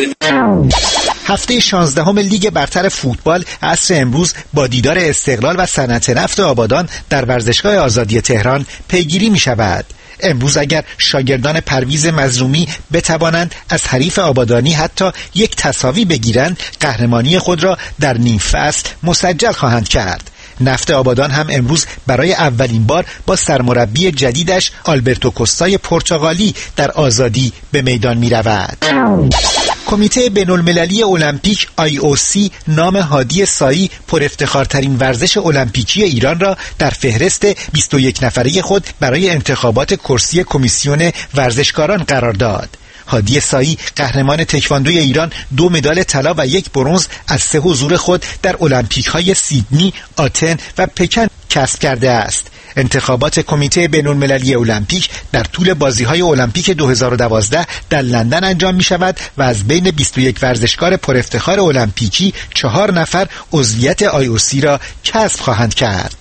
هفته شانزدهم لیگ برتر فوتبال عصر امروز با دیدار استقلال و صنعت نفت آبادان در ورزشگاه آزادی تهران پیگیری می شود. امروز اگر شاگردان پرویز مظلومی بتوانند از حریف آبادانی حتی یک تساوی بگیرند، قهرمانی خود را در نیم فصل مسجل خواهند کرد. نفت آبادان هم امروز برای اولین بار با سرمربی جدیدش آلبرتو کوستای پرتغالی در آزادی به میدان می رود. کمیته بین‌المللی المپیک آی او سی نام هادی سایی پر افتخارترین ورزش المپیکی ایران را در فهرست بیست و یک نفره خود برای انتخابات کرسی کمیسیون ورزشکاران قرار داد. هادی سایی قهرمان تکواندوی ایران دو مدال طلا و یک برنز از سه حضور خود در المپیک‌های سیدنی، آتن و پکن کسب کرده است. انتخابات کمیته بین‌المللی المپیک در طول بازی‌های المپیک دو هزار و دوازده در لندن انجام می‌شود و از بین بیست و یک ورزشکار پر افتخار المپیکی چهار نفر عضویت آی او سی را کسب خواهند کرد.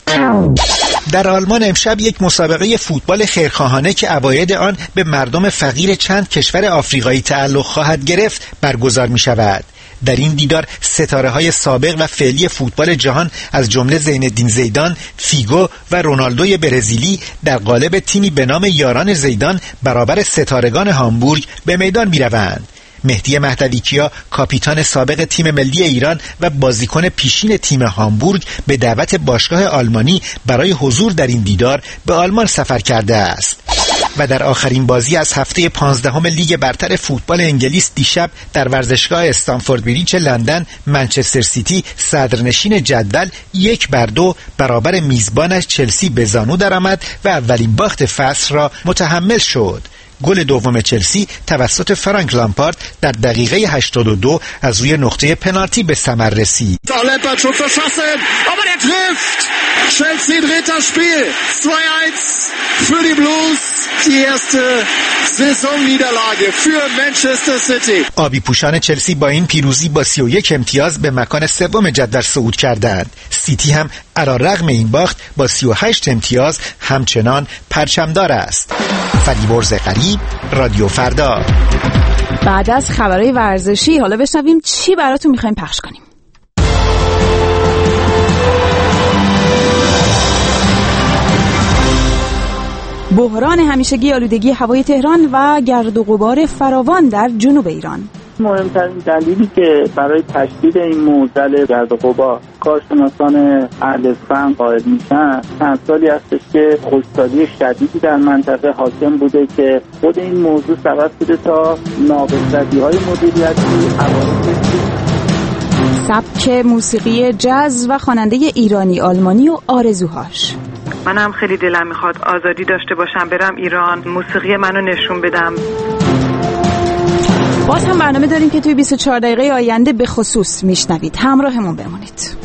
در آلمان امشب یک مسابقه فوتبال خیرخواهانه که عواید آن به مردم فقیر چند کشور آفریقایی تعلق خواهد گرفت برگزار می‌شود. در این دیدار ستاره‌های سابق و فعلی فوتبال جهان از جمله زین‌الدین زیدان، فیگو و رونالدوی برزیلی در قالب تیمی به نام یاران زیدان برابر ستارگان هامبورگ به میدان می‌روند. مهدی مهدویکیا کاپیتان سابق تیم ملی ایران و بازیکن پیشین تیم هامبورگ به دعوت باشگاه آلمانی برای حضور در این دیدار به آلمان سفر کرده است. و در آخرین بازی از هفته پانزدهم لیگ برتر فوتبال انگلیس دیشب در ورزشگاه استنفورد بریج لندن منچستر سیتی صدرنشین جدول یک بر دو برابر میزبانش چلسی به زانو درآمد و اولین باخت فصل را متحمل شد. گل دوم چلسی توسط فرانک لامپارد در دقیقه هشتاد و دو از روی نقطه پنالتی به ثمر رسید. Lampard schon verschossen, aber der trifft. Chelsea dreht das Spiel. zwei eins für die Blues. Die erste Saisonniederlage für Manchester City. آبی پوشان چلسی با این پیروزی با سی و یک امتیاز به مکان سوم جدول صعود کردند. سیتی هم علیرغم این باخت با سی و هشت امتیاز همچنان پرچمدار است. فریبرز غریب، رادیو فردا. بعد از خبرهای ورزشی حالا بشنویم چی براتون میخوایم پخش کنیم. بحران همیشگی آلودگی هوای تهران و گرد و غبار فراوان در جنوب ایران. مهمترین دلیلی که برای تشدید این معضل گرد و غبار کارشناسان اهل فن قائل میشن چند سالی هستش که خشکسالی شدیدی در منطقه حاکم بوده که خود این موضوع سبب شده تا نابسامانی‌های مدیریتی سبک موسیقی جاز و خواننده ایرانی آلمانی و آرزوهاش. منم خیلی دلم میخواد آزادی داشته باشم برم ایران موسیقی منو نشون بدم. باز هم برنامه داریم که توی بیست و چهار دقیقه آینده به خصوص میشنوید. همراهمون بمونید.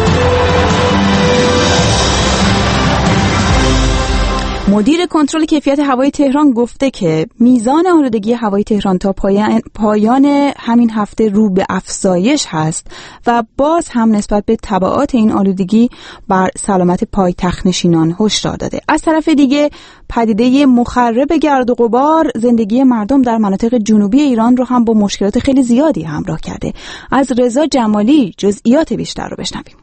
مدیر کنترل کیفیت هوای تهران گفته که میزان آلودگی هوای تهران تا پایان, پایان همین هفته رو به افزایش هست و باز هم نسبت به تبعات این آلودگی بر سلامت پایتخت نشینان هشدار داده. از طرف دیگه پدیده مخرب گرد و غبار زندگی مردم در مناطق جنوبی ایران رو هم با مشکلات خیلی زیادی همراه کرده. از رضا جمالی جزئیات بیشتر رو بشنویم.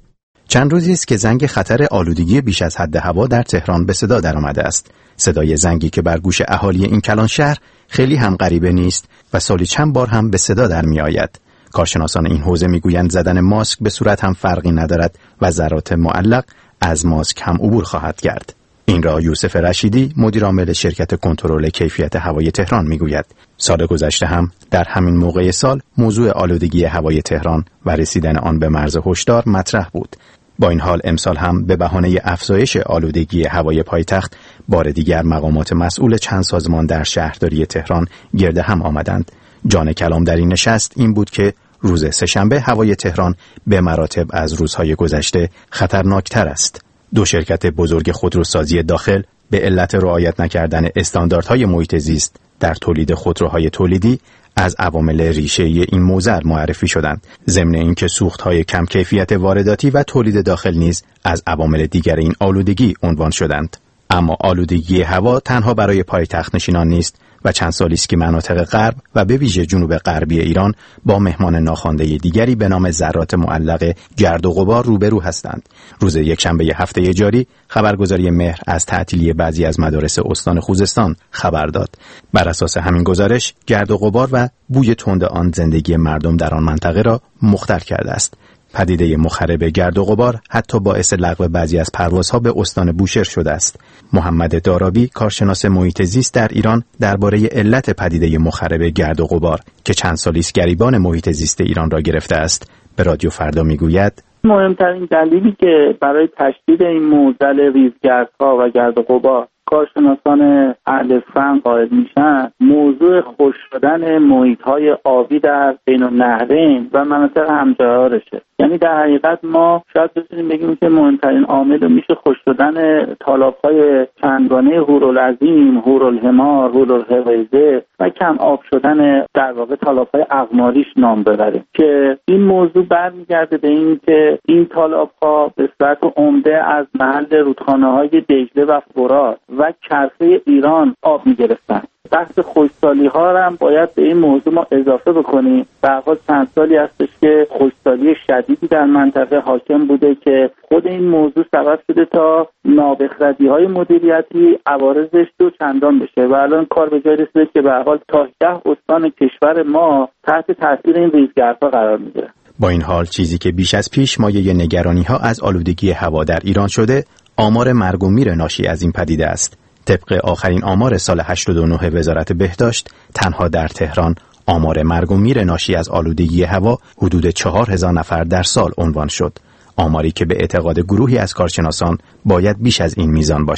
چند روزی است که زنگ خطر آلودگی بیش از حد هوا در تهران به صدا درآمده است. صدای زنگی که بر گوش اهالی این کلان شهر خیلی هم غریبه نیست و سالی چند بار هم به صدا در می آید. کارشناسان این حوزه می گویند زدن ماسک به صورت هم فرقی ندارد و ذرات معلق از ماسک هم عبور خواهد کرد. این را یوسف رشیدی مدیر عامل شرکت کنترل کیفیت هوای تهران می گوید. سال گذشته هم در همین موقع سال موضوع آلودگی هوای تهران و رسیدن آن به مرز هشدار مطرح بود. با این حال امسال هم به بهانه افزایش آلودگی هوای پایتخت بار دیگر مقامات مسئول چند سازمان در شهرداری تهران گرد هم آمدند. جان کلام در این نشست این بود که روز سه‌شنبه هوای تهران به مراتب از روزهای گذشته خطرناکتر است. دو شرکت بزرگ خودروسازی داخل به علت رعایت نکردن استانداردهای محیط زیست در تولید خودروهای تولیدی از عوامل ریشه‌ای این موضوع معرفی شدند. ضمن اینکه سوخت‌های کم کیفیت وارداتی و تولید داخل نیز از عوامل دیگر این آلودگی عنوان شدند. اما آلودگی هوا تنها برای پایتخت نشینان نیست و چند سالی است که مناطق غرب و به ویژه جنوب غربی ایران با مهمان ناخوانده دیگری به نام ذرات معلق گرد و غبار روبرو هستند. روز یکشنبه هفته جاری خبرگزاری مهر از تعطیلی بعضی از مدارس استان خوزستان خبر داد. بر اساس همین گزارش گرد و غبار و بوی تند آن زندگی مردم در آن منطقه را مختل کرده است. پدیده مخرب گرد و غبار حتی باعث لغو بعضی از پروازها به استان بوشهر شده است. محمد دارابی کارشناس محیط زیست در ایران درباره علت پدیده مخرب گرد و غبار که چند سالی است گریبان محیط زیست ایران را گرفته است به رادیو فردا میگوید مهمترین دلیلی که برای تشدید این معضل ریزگردها و گرد و غبار کارشناسان اهل فن قائل میشن موضوع خشک شدن محیط‌های آبی در بین النهرین و مناطق همجوارشه. یعنی در حقیقت ما شاید بتونیم بگیم که مهمترین عامل میشه خشک شدن تالاب‌های چندگانه هورالعظیم، هورالحمار، هورالحویزه و کم آب شدن در واقع تالاب‌های اقماریش نام ببریم که این موضوع برمیگرده به این که این تالاب‌ها به صورت عمده از محل رودخانه‌های دجله و فرات و کرفه ایران آب می‌گرفتن. بحث خشکسالی ها هم باید به این موضوع ما اضافه بکنیم. در واقع چند سالی هستش که خشکسالی شدیدی در منطقه حاکم بوده که خود این موضوع سبب شده تا نابخردی های مدیریتی عوارضش دو چندان بشه و الان کار به جای رسیده که به هر حال تا ده استان کشور ما تحت تاثیر این ریزگردها قرار میگیره. با این حال چیزی که بیش از پیش مایه نگرانی ها از آلودگی هوا در ایران شده آمار مرگ و میر ناشی از این پدیده است. طبق آخرین آمار سال هشتاد و نه وزارت بهداشت تنها در تهران آمار مرگ و میر ناشی از آلودگی هوا حدود چهار هزار نفر در سال عنوان شد. آماری که به اعتقاد گروهی از کارشناسان باید بیش از این میزان باشد.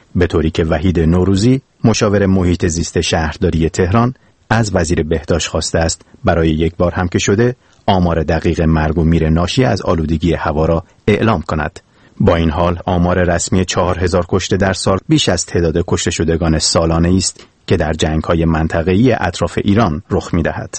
به طوری که وحید نوروزی مشاور محیط زیست شهرداری تهران از وزیر بهداشت خواسته است برای یک بار هم که شده آمار دقیق مرگ و میر ناشی از آلودگی هوا را اعلام کند. با این حال آمار رسمی چهار هزار کشته در سال بیش از تعداد کشته شدگان سالانه است که در جنگ‌های منطقه‌ای اطراف ایران رخ می‌دهد.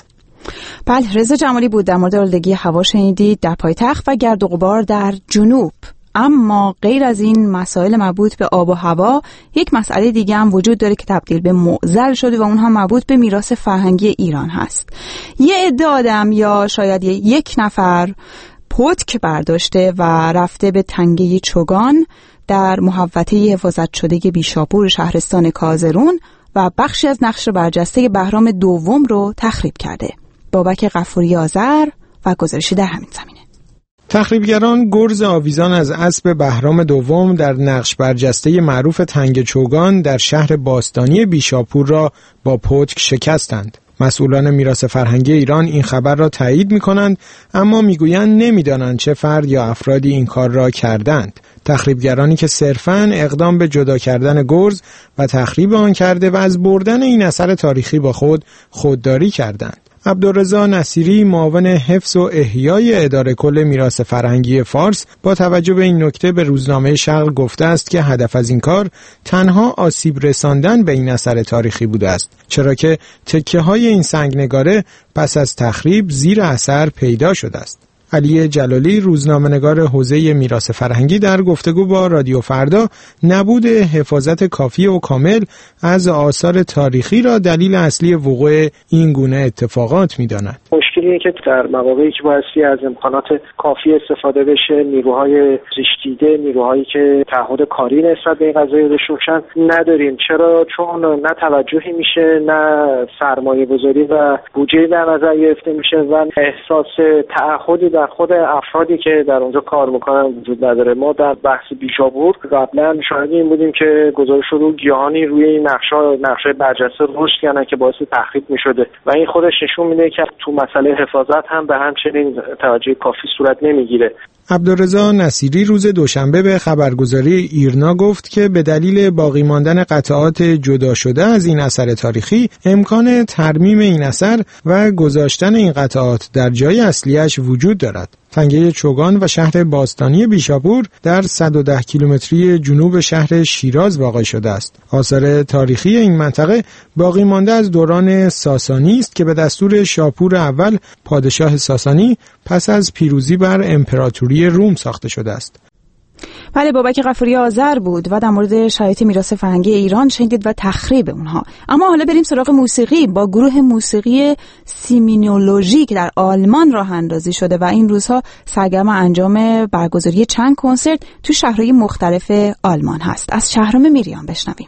بله، رضا جمالی بود در مورد آلودگی هوا شنیدید در پایتخت و گرد و غبار در جنوب. اما غیر از این مسائل مربوط به آب و هوا، یک مسئله دیگه هم وجود داره که تبدیل به معضل شده و اونها مربوط به میراث فرهنگی ایران هست. یه عده آدم یا شاید یک نفر پتک برداشته و رفته به تنگه چوگان در محوطه حفاظت شده بیشاپور شهرستان کازرون و بخشی از نقش برجسته بهرام دوم رو تخریب کرده. بابک غفوری آذر و گزارشی در همین زمینه. تخریبگران گرز آویزان از اسب بهرام دوم در نقش برجسته معروف تنگ چوگان در شهر باستانی بیشاپور را با پتک شکستند. مسئولان میراث فرهنگی ایران این خبر را تایید می‌کنند، اما میگویند نمی‌دانند چه فرد یا افرادی این کار را کردند. تخریبگرانی که صرفاً اقدام به جدا کردن گرز و تخریب آن کرده و از بردن این اثر تاریخی با خود خودداری کردند. عبدالرضا نصیری معاون حفظ و احیای اداره کل میراث فرهنگی فارس با توجه به این نکته به روزنامه شرق گفته است که هدف از این کار تنها آسیب رساندن به این اثر تاریخی بوده است، چرا که تکه های این سنگنگاره پس از تخریب زیر اثر پیدا شده است. علی جلالی روزنامه‌نگار حوزه میراث فرهنگی در گفتگو با رادیو فردا نبود حفاظت کافی و کامل از آثار تاریخی را دلیل اصلی وقوع این گونه اتفاقات می‌داند. مشکلیه که در مواقعی که بایستی از امکانات کافی استفاده بشه، نیروهای زیستیده، نیروهایی که تعهد کاری نسبت به این قضیه داشتن نداریم. چرا؟ چون نه توجهی میشه، نه سرمایه گذاری و بودجه در نظر گرفته میشه و احساس تعهدی در خود افرادی که در اونجا کار میکنن وجود نداره. ما در بحث بیشاپور قبلا شاهد این بودیم که گزارش رو گیاهانی روی این نقشا نقشه برجسته رشد کردن که باعث تخریب میشده و این خودش نشون میده که تو مسئله حفاظت هم به همچنین توجه کافی صورت نمیگیره. عبدالرضا نصیری روز دوشنبه به خبرگزاری ایرنا گفت که به دلیل باقی ماندن قطعات جدا شده از این اثر تاریخی امکان ترمیم این اثر و گذاشتن این قطعات در جای اصلیش وجود دارد. تنگه چوگان و شهر باستانی بیشاپور در صد و ده کیلومتری جنوب شهر شیراز واقع شده است. آثار تاریخی این منطقه باقی مانده از دوران ساسانی است که به دستور شاپور اول پادشاه ساسانی پس از پیروزی بر امپراتوری روم ساخته شده است. بله، بابک غفوری آذر بود و در مورد شرایط میراث فرهنگی ایران شنیدید و تخریب اونها. اما حالا بریم سراغ موسیقی با گروه موسیقی سیمینولوژی که در آلمان راه اندازی شده و این روزها سرگرم انجام برگزاری چند کنسرت تو شهرهای مختلف آلمان هست. از شهرام میریان بشنویم.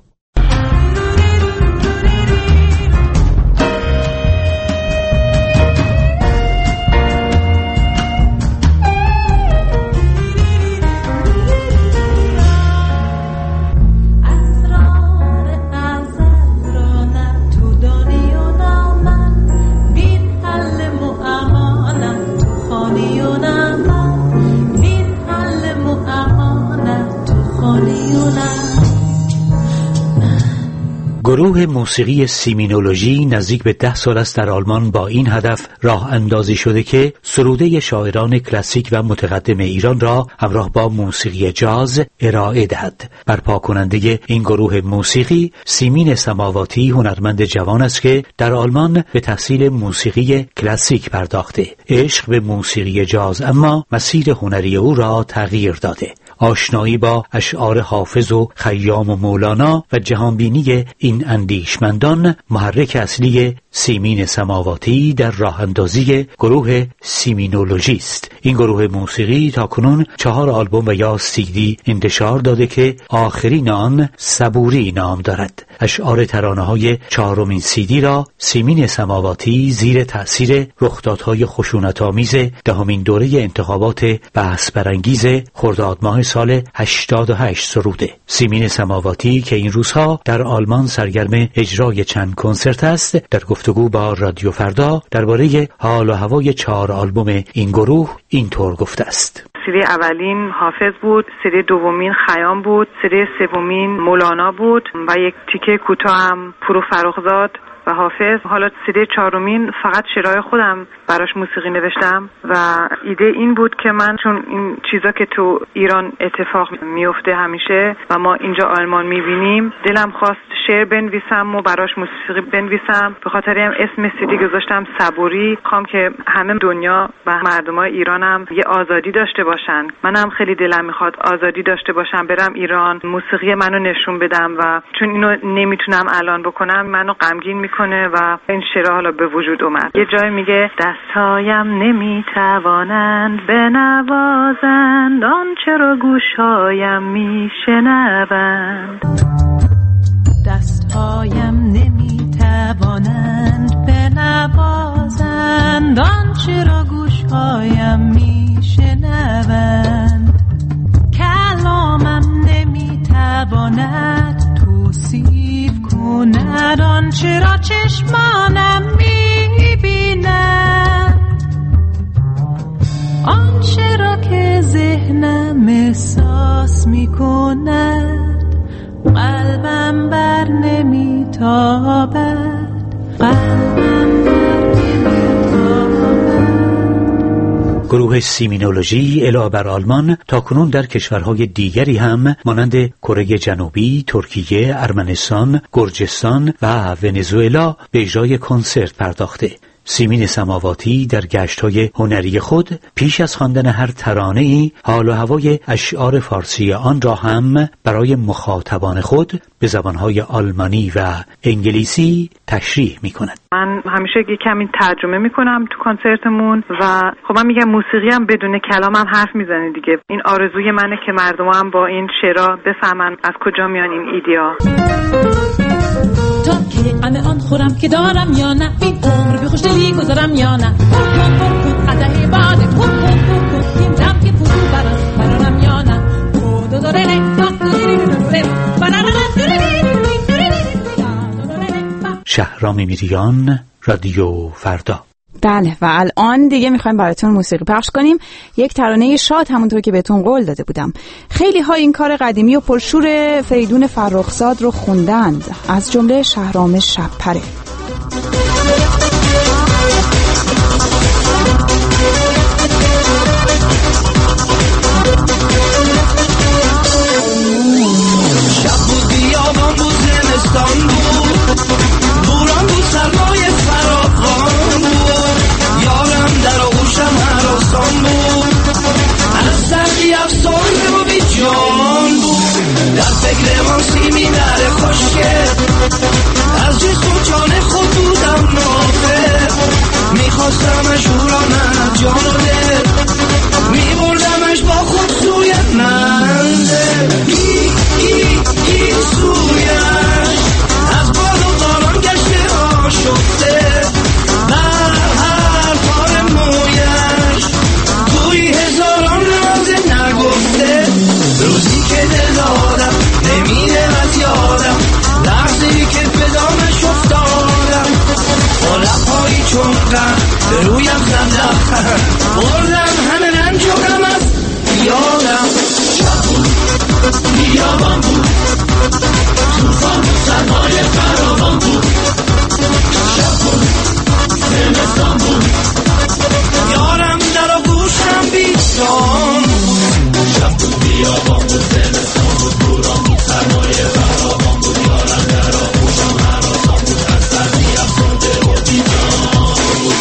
گروه موسیقی سیمینولوژی نزدیک به ده سال است در آلمان با این هدف راه اندازی شده که سروده شاعران کلاسیک و متقدم ایران را همراه با موسیقی جاز ارائه دهد. برپا کننده این گروه موسیقی سیمین سماواتی هنرمند جوان است که در آلمان به تحصیل موسیقی کلاسیک پرداخته. عشق به موسیقی جاز اما مسیر هنری او را تغییر داده. آشنایی با اشعار حافظ و خیام و مولانا و جهانبینی این اندیشمندان محرک اصلی سیمین سماواتی در راه اندازی گروه سیمینولوژی است. این گروه موسیقی تاکنون چهار آلبوم و یا سی دی انتشار داده که آخرین آن صبوری نام دارد. اشعار ترانه‌های چهارمین سی دی را سیمین سماواتی زیر تأثیر رخدادهای خشونت‌آمیز دهمین دوره انتخابات بحث برانگیز خرداد ماه سال هشتاد و هشت سروده. سیمین سماواتی که این روزها در آلمان سرگرم اجرای چند کنسرت است، در گفتگو با رادیو فردا درباره حال و هوای چهار آلبوم این گروه اینطور گفته است: سری اولین حافظ بود، سری دومین خیام بود، سری سومین مولانا بود و یک تیکه کوتاه هم پورو فرخزاد و حافظ. حالا سری چهارمین فقط شعرهای خودم براش موسیقی نوشتم و ایده این بود که من چون این چیزا که تو ایران اتفاق میفته همیشه و ما اینجا آلمان میبینیم، دلم خواست شعر بنویسم و براش موسیقی بنویسم. به خاطر هم اسم سیدی گذاشتم صبوری. خوام که همه دنیا و مردمای ایرانم یه آزادی داشته باشن. منم خیلی دلم میخواد آزادی داشته باشم، برم ایران موسیقی منو نشون بدم و چون اینو نمیتونم الان بکنم منو غمگین میکنه و این شعر حالا به وجود اومد. یه جای میگه دستایم نمیتوانند بنوازند آنچه را گوشهایم میشنوند. دستایم نمیتوانند بنوازند آنچه را گوشهایم میشنوند. کلامم نمیتواند توصیف کند آنچه را چشمانم میبینند. آنچه را که ذهنم احساس میکند قلبم بر نمیتابد. قلبم بر نمیتابد. گروه سیمینولوژی علاوه بر آلمان تاکنون در کشورهای دیگری هم مانند کره جنوبی، ترکیه، ارمنستان، گرجستان و ونزوئلا به اجرای کنسرت پرداخته. سیمین سماواتی در گشت‌های هنری خود پیش از خواندن هر ترانه‌ای حال و هوای اشعار فارسی آن را هم برای مخاطبان خود به زبان‌های آلمانی و انگلیسی تشریح می‌کند. من همیشه یک کمی ترجمه می‌کنم تو کنسرتمون و خب من میگم موسیقی هم بدون کلام هم حرف میزنه دیگه. این آرزوی منه که مردم هم با این شعرها بفهمن از کجا میان این ایده‌ها. تا که غم آن خورم که دارم یا نه، این عمر بی خوشدلی گذارم یا نه. کن کن کن قدح باده کن کن کن کن این دم که فرو برم برارم یا نه. دو دو ره شهرام میریان، رادیو فردا. بله و الان دیگه میخوایم براتون موسیقی پخش کنیم. یک ترانه شاد، همونطور که بهتون قول داده بودم. خیلی ها این کار قدیمی و پرشور فریدون فرخزاد رو خوندند، از جمله شهرام شبپره. شب بود بیابان بود زمستان بود، بوران بود سرمای فراخان بود، یارم در آغوشم هراسان بود، از سردی افسانه و بی جان بود، در فکر من سیمی در خوشگه، از جسم و جان خود بودم نافر، میخواستمش او را نه جان و دل، میبردمش با خود سوی منزل، ای ای ای سویش از باد و باران گشته آشفته، بر هر پار مویش گویی هزاران راز نگفته، روزی که دل دادم نمیره از یادم، لحظه‌ای که فدامش افتادم، با لب‌هایی چون غم به رویم زد لبخند، بردم همه رنج و غم از یادم. شب بود بیابان بود، طوفان بود سرمایه فراوان بود، شب بود زمستان بود، یارم در آغوشم بیجان بود، شب بود بیابان بود زمستان بود، بوران بود سرمایه فراوان بود، یارم در آغوشم هراسان بود، از سردی افسرده و بیجان بود.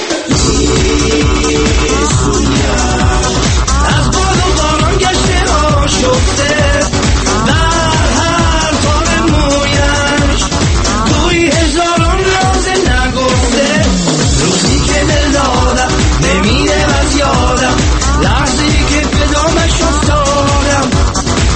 از باد و باران گشته آشفته، در هر تار مویش گویی هزاران راز نگفته، روزی که دل دادم نمیره از یادم، لحظه‌ای که به دامش افتادم،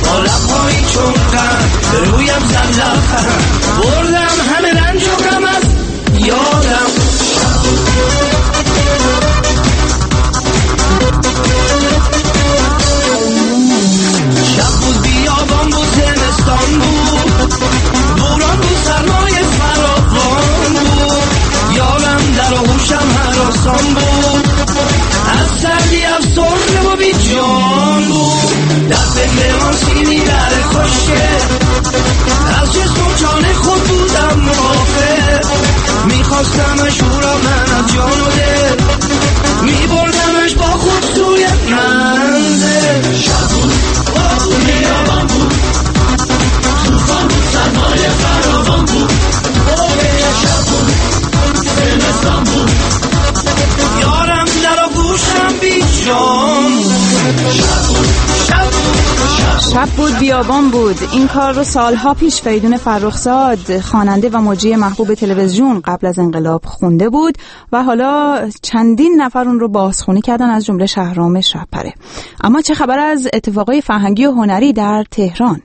به من سینی در خوشه از جسم و جان خود بودم موافق میخواستمش او را من از جان و دل میبردمش با خود سوی منزل شب بود آبون بیابان بود توفان بود سرمایه فراوان بود موقع شب بود زمستان بود یارم در آغوشم بی جان شب بود شب بود شب بود بیابان بود. این کار رو سالها پیش فریدون فرخزاد خواننده و مجری محبوب تلویزیون قبل از انقلاب خونده بود و حالا چندین نفر اون رو بازخوانی کردن از جمله شهرام شب‌پره. اما چه خبر از اتفاقای فرهنگی و هنری در تهران؟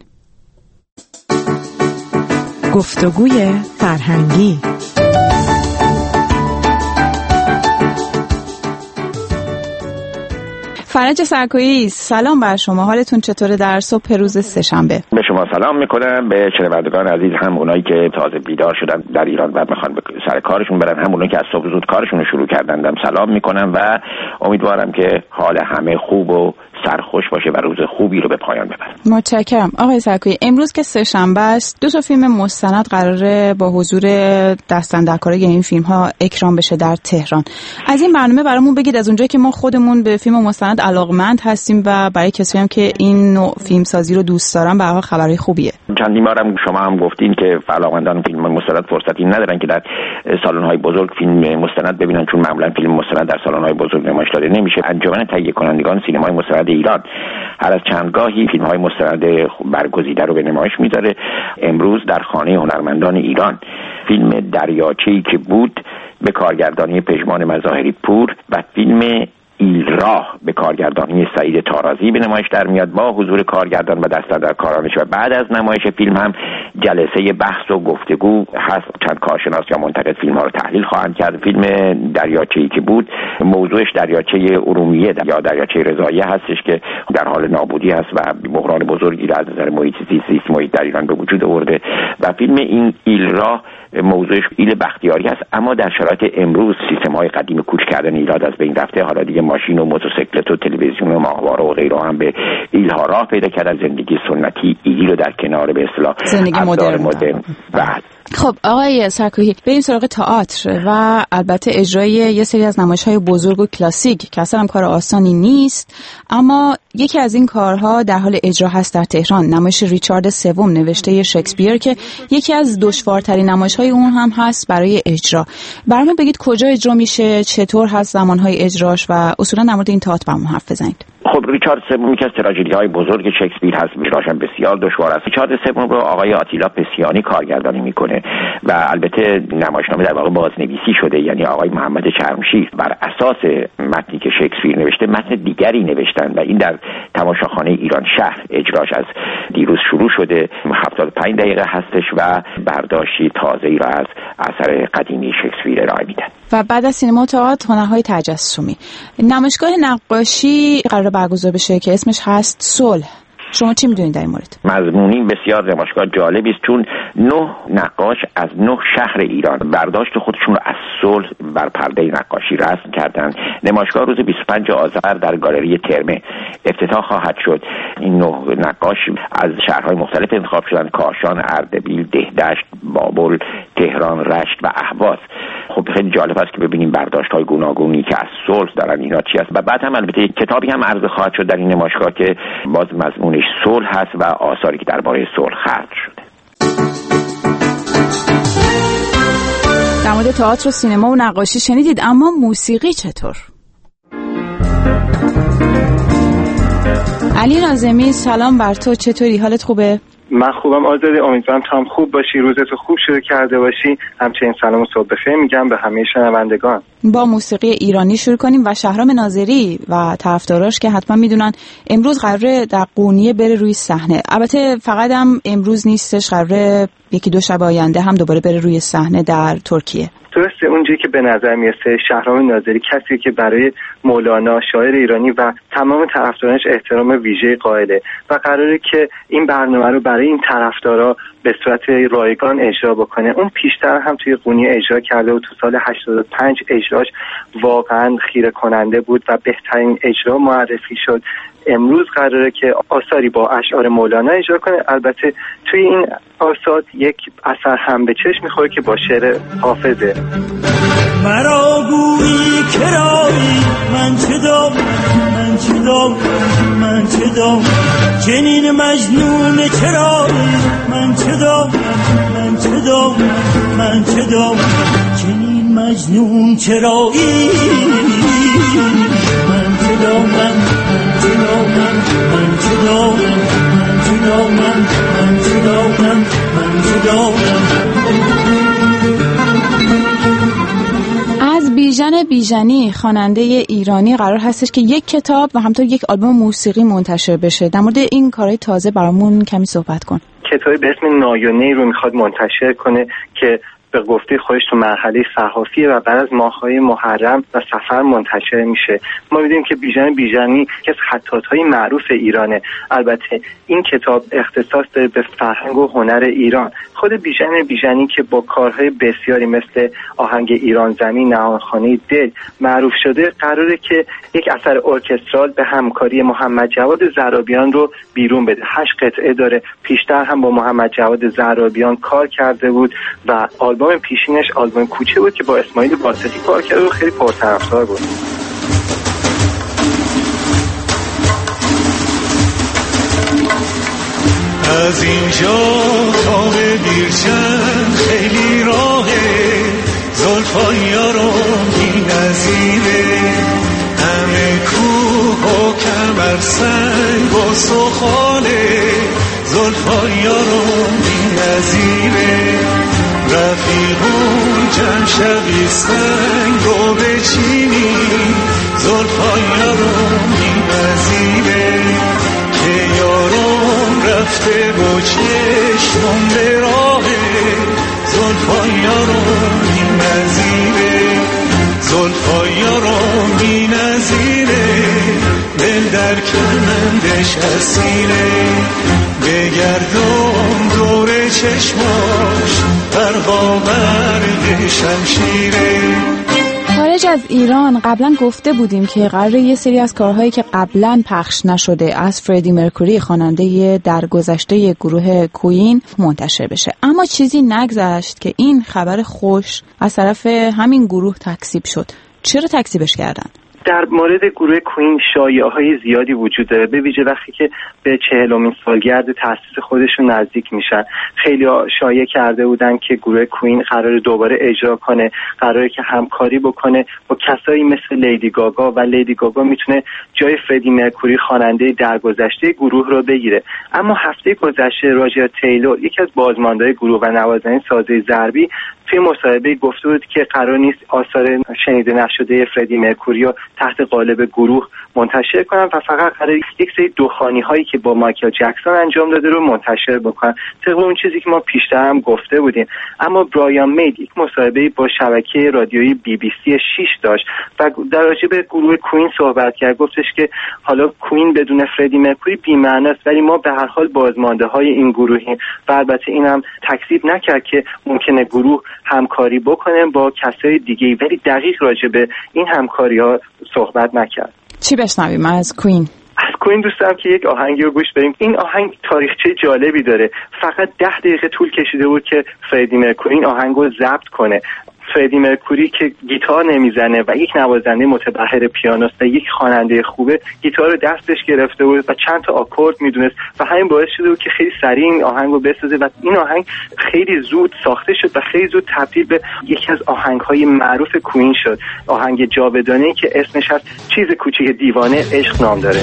گفتگوی فرهنگی. فرج سرکویی، سلام بر شما. حالتون چطوره در صبح روز سه‌شنبه؟ به شما سلام میکنم، به شنوندگان عزیز، هم اونایی که تازه بیدار شدن در ایران و میخوان سر کارشون برن، هم اونایی که از صبح زود کارشون رو شروع کردن، سلام میکنم و امیدوارم که حال همه خوب و سرخوش باشه و روز خوبی رو به پایان ببره. متشکرم. آقای سرکویی، امروز که سه‌شنبه است دو تا فیلم مستند قراره با حضور دستاندرکارای این فیلم ها اکرام بشه در تهران. از این برنامه برامون بگید، از اونجایی که ما خودمون به فیلم مستند علاقمند هستیم و برای کسی هم که این نوع فیلم سازی رو دوست دارن به هر حال خبرای خوبیه. چندین بارم شما هم گفتین که علاقمندان فیلم مستند فرصتی ندارن که در سالن‌های بزرگ فیلم مستند ببینن، چون معمولا فیلم مستند در سالن‌های بزرگ نمایش داده نمیشه. انجمن تهیه کنندگان سینمای مستند ایران هر از چندگاهی فیلم‌های مستند برگزیده رو به نمایش میذاره. امروز در خانه هنرمندان ایران فیلم دریاچه‌ای که بود به کارگردانی پژمان مظاهری پور و فیلم ایل راه به کارگردانی سعید تارازی به نمایش در میاد با حضور کارگردان و دستاندرکارانش. و بعد از نمایش فیلم هم جلسه بحث و گفتگو هست. چند کارشناس یا منتقد فیلم ها رو تحلیل خواهند کرد. فیلم دریاچه‌ای که بود موضوعش دریاچه ارومیه یا دریاچه رضاییه هستش که در حال نابودی هست و بحران بزرگی از نظر محیط زیست محیط در ایران به وجود آورده. و فیلم این ایل راه موضوعش ایل بختیاری هست، اما در شرایط امروز سیستم‌های قدیم کوچ کردن ایراد از بین رفته. حالا دیگه ماشین و موتورسیکلت و تلویزیون و ماهواره و غیره هم به ایل‌ها راه پیدا کردن. زندگی سنتی ایلی رو در کنار به اصطلاح زندگی مدرن. مدرن بعد خب آقای سرکویی، بریم سراغ تئاتر و البته اجرای یه سری از نمایش‌های بزرگ و کلاسیک که اصلا هم کار آسانی نیست، اما یکی از این کارها در حال اجرا هست در تهران. نمایش ریچارد سوم نوشته شکسپیر که یکی از دشوارترین نمایش‌های اون هم هست برای اجرا. برامون بگید کجا اجرا میشه، چطور هست زمان‌های اجراش و اصولا در مورد این تئاتر برامون حرف بزنید. خب ریچارد سوم یکی از تراژدی‌های بزرگ شکسپیر هست، اجراش هم بسیار دشوار است. ریچارد سوم رو آقای آتیلا پسیانی کارگردانی میکنه و البته نمایشنامه در واقع بازنویسی شده، یعنی آقای محمد چرمشیر بر اساس متنی که شکسپیر نوشته متن دیگری نوشتن و این در تماشاخانه ایران شهر اجراش از دیروز شروع شده. هفتاد و پنج دقیقه هستش و برداشتی تازه‌ای را از اثر قدیمی شکسپیر ارائه میدن. و بعد از سینما و تئاتر هنرهای تجسمی، نمایشگاه نقاشی قرار برگزار بشه که اسمش هست صلح. شما چی میدونید در این مورد؟ مضمونی بسیار نمایشگاه جالبی است، چون نه نقاش از نه شهر ایران برداشت خودشون رو از صلح بر پرده نقاشی رسم کردن. نمایشگاه روز بیست و پنجم آذر در گالری ترمه افتتاح خواهد شد. این نه نقاش از شهرهای مختلف انتخاب شدن: کاشان، اردبیل، دهدشت، بابل، تهران، رشت و اهواز. خب خیلی جالب است که ببینیم برداشت‌های گوناگونی که از صلح دارن اینا چی است. و بعد هم البته کتابی هم عرضه خواهد شد در این نمایشگاه که باز مضمونش صلح هست و آثاری که درباره صلح خلق شده. در مورد تئاتر و سینما و نقاشی شنیدید، اما موسیقی چطور؟ علی ناظمی، سلام بر تو، چطوری؟ حالت خوبه؟ من خوبم آزاده، امیدوارم تو هم خوب باشی، روزتو خوب شروع کرده باشی. همچنین سلام و صبح بخیر میگم به همه شنوندگان. با موسیقی ایرانی شروع کنیم و شهرام ناظری و طرفداراش که حتما میدونن امروز قراره در قونیه بره روی صحنه. البته فقط هم امروز نیستش، قراره یکی دو شب آینده هم دوباره بره روی صحنه در ترکیه. درسته، اونجایی که به نظر میرسه شهرام ناظری کسی که برای مولانا شاعر ایرانی و تمام طرفدارانش احترام ویژه قائله و قراره که این برنامه رو برای این طرفدارا به صورت رایگان اجرا بکنه. اون پیشتر هم توی قونیه اجرا کرده و تو سال هشتاد و پنج اجراش واقعا خیره کننده بود و بهترین اجرا معرفی شد. امروز قراره که آثاری با اشعار مولانا اجرا کنه. البته توی این آثار یک اثر هم به چشم میخوره که با شعر حافظه. مرا گویی کرایی من چه دام من چه دام من چه دام جنین مجنون چرایی من چه دام من چه دام من چه دام جنین مجنون چرایی من چه دام من چه دام من چه دام من چه دام من چه دام من چه دام. از بیژن بیژنی خواننده ایرانی قرار هستش که یک کتاب و همطور یک آلبوم موسیقی منتشر بشه. در مورد این کارهای تازه برامون کمی صحبت کن. کتابی به اسم نایونه‌ای رو میخواد منتشر کنه که به گفته خودش تو مرحله صحافیه و بعد از ماه‌های محرم و صفر منتشر میشه. ما می‌بینیم که بیژن بیژنی که از خطاط‌های معروف ایرانه. البته این کتاب اختصاص داره به فرهنگ و هنر ایران. خود بیژن بیژنی که با کارهای بسیاری مثل آهنگ ایران زمین، نهانخانه دل معروف شده، قراره که یک اثر ارکسترال به همکاری محمد جواد زرابیان رو بیرون بده. هشت قطعه داره. پیشتر هم با محمد جواد زرابیان کار کرده بود و آلبوم پیشینش آلبوم کوچه بود که با اسماعیل واسطی کار کرده و خیلی پرطرفدار بود. از اینجا تا به بیرچند خیلی راهه، زلفای یارم بی نظیره، همه کوه و کمر سنگ و سخاله، زلفای یارم بی نظیره، رفیقون جمع شوی سنگ رو بچینی، زلفای یارم بی نظیره، که یارم رفته با چشمم به راهه، زلفای یارم بی نظیره، زلفای یارم بی نظیره، دل در کمندش اسیره، بگردم دور چشماش برقا برق شمشیره. خارج از ایران قبلا گفته بودیم که قراره یه سری از کارهایی که قبلا پخش نشده از فردی مرکوری خواننده درگذشته گروه کوین منتشر بشه، اما چیزی نگذشت که این خبر خوش از طرف همین گروه تکذیب شد. چرا تکذیبش کردن؟ در مورد گروه کوین شایعه‌های زیادی وجود داره، به ویژه وقتی که به چهلمین سالگرد تأسیس خودشون نزدیک میشن. خیلی شایعه کرده بودن که گروه کوین قراره دوباره اجرا کنه، قراره که همکاری بکنه با کسایی مثل لیدی گاگا و لیدی گاگا میتونه جای فردی مرکوری خواننده درگذشته گروه رو بگیره. اما هفته گذشته راجر تیلور، یکی از بازمانده‌های گروه و نوازنده سازه ضربی، توی مصاحبه گفته بود که قرار نیست آثار شنیده نشده فردی مرکوری رو تحت قالب گروه منتشر کنن و فقط قرار یک سری دخانی هایی که با مایکل جکسون انجام داده رو منتشر بکنن، طبق اون چیزی که ما پیشتر هم گفته بودیم. اما برایان مید یک مصاحبه با شبکه رادیویی بی بی سی شش داشت و در راجع به گروه کوین صحبت کرد. گفتش که حالا کوین بدون فردی مرکوری بی‌معنی است، ولی ما به هر حال بازمانده های این گروهیم و البته اینم تکذیب نکرد که ممکنه گروه همکاری بکنه با کسای دیگه، ولی دقیق راجع به این همکاری ها صحبت نکرد. چی بشنویم از کوین؟ از کوین دوست دارم که یک آهنگی رو گوش بدیم. این آهنگ تاریخچه جالبی داره. فقط ده دقیقه طول کشیده بود که فردی مرکوری این آهنگ رو ضبط کنه. فردی مرکوری که گیتار نمیزنه و یک نوازنده متبحر پیانوست و یک خواننده خوبه، گیتار رو دستش گرفته بود و چند تا آکورد میدونست و همین باعث شده بود که خیلی سریع این آهنگ رو بسازه و این آهنگ خیلی زود ساخته شد و خیلی زود تبدیل به یکی از آهنگ‌های معروف کوین شد. آهنگ جاودانه‌ای که اسمش هست چیز کوچیک دیوانه عشق نام داره.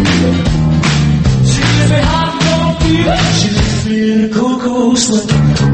Sweat.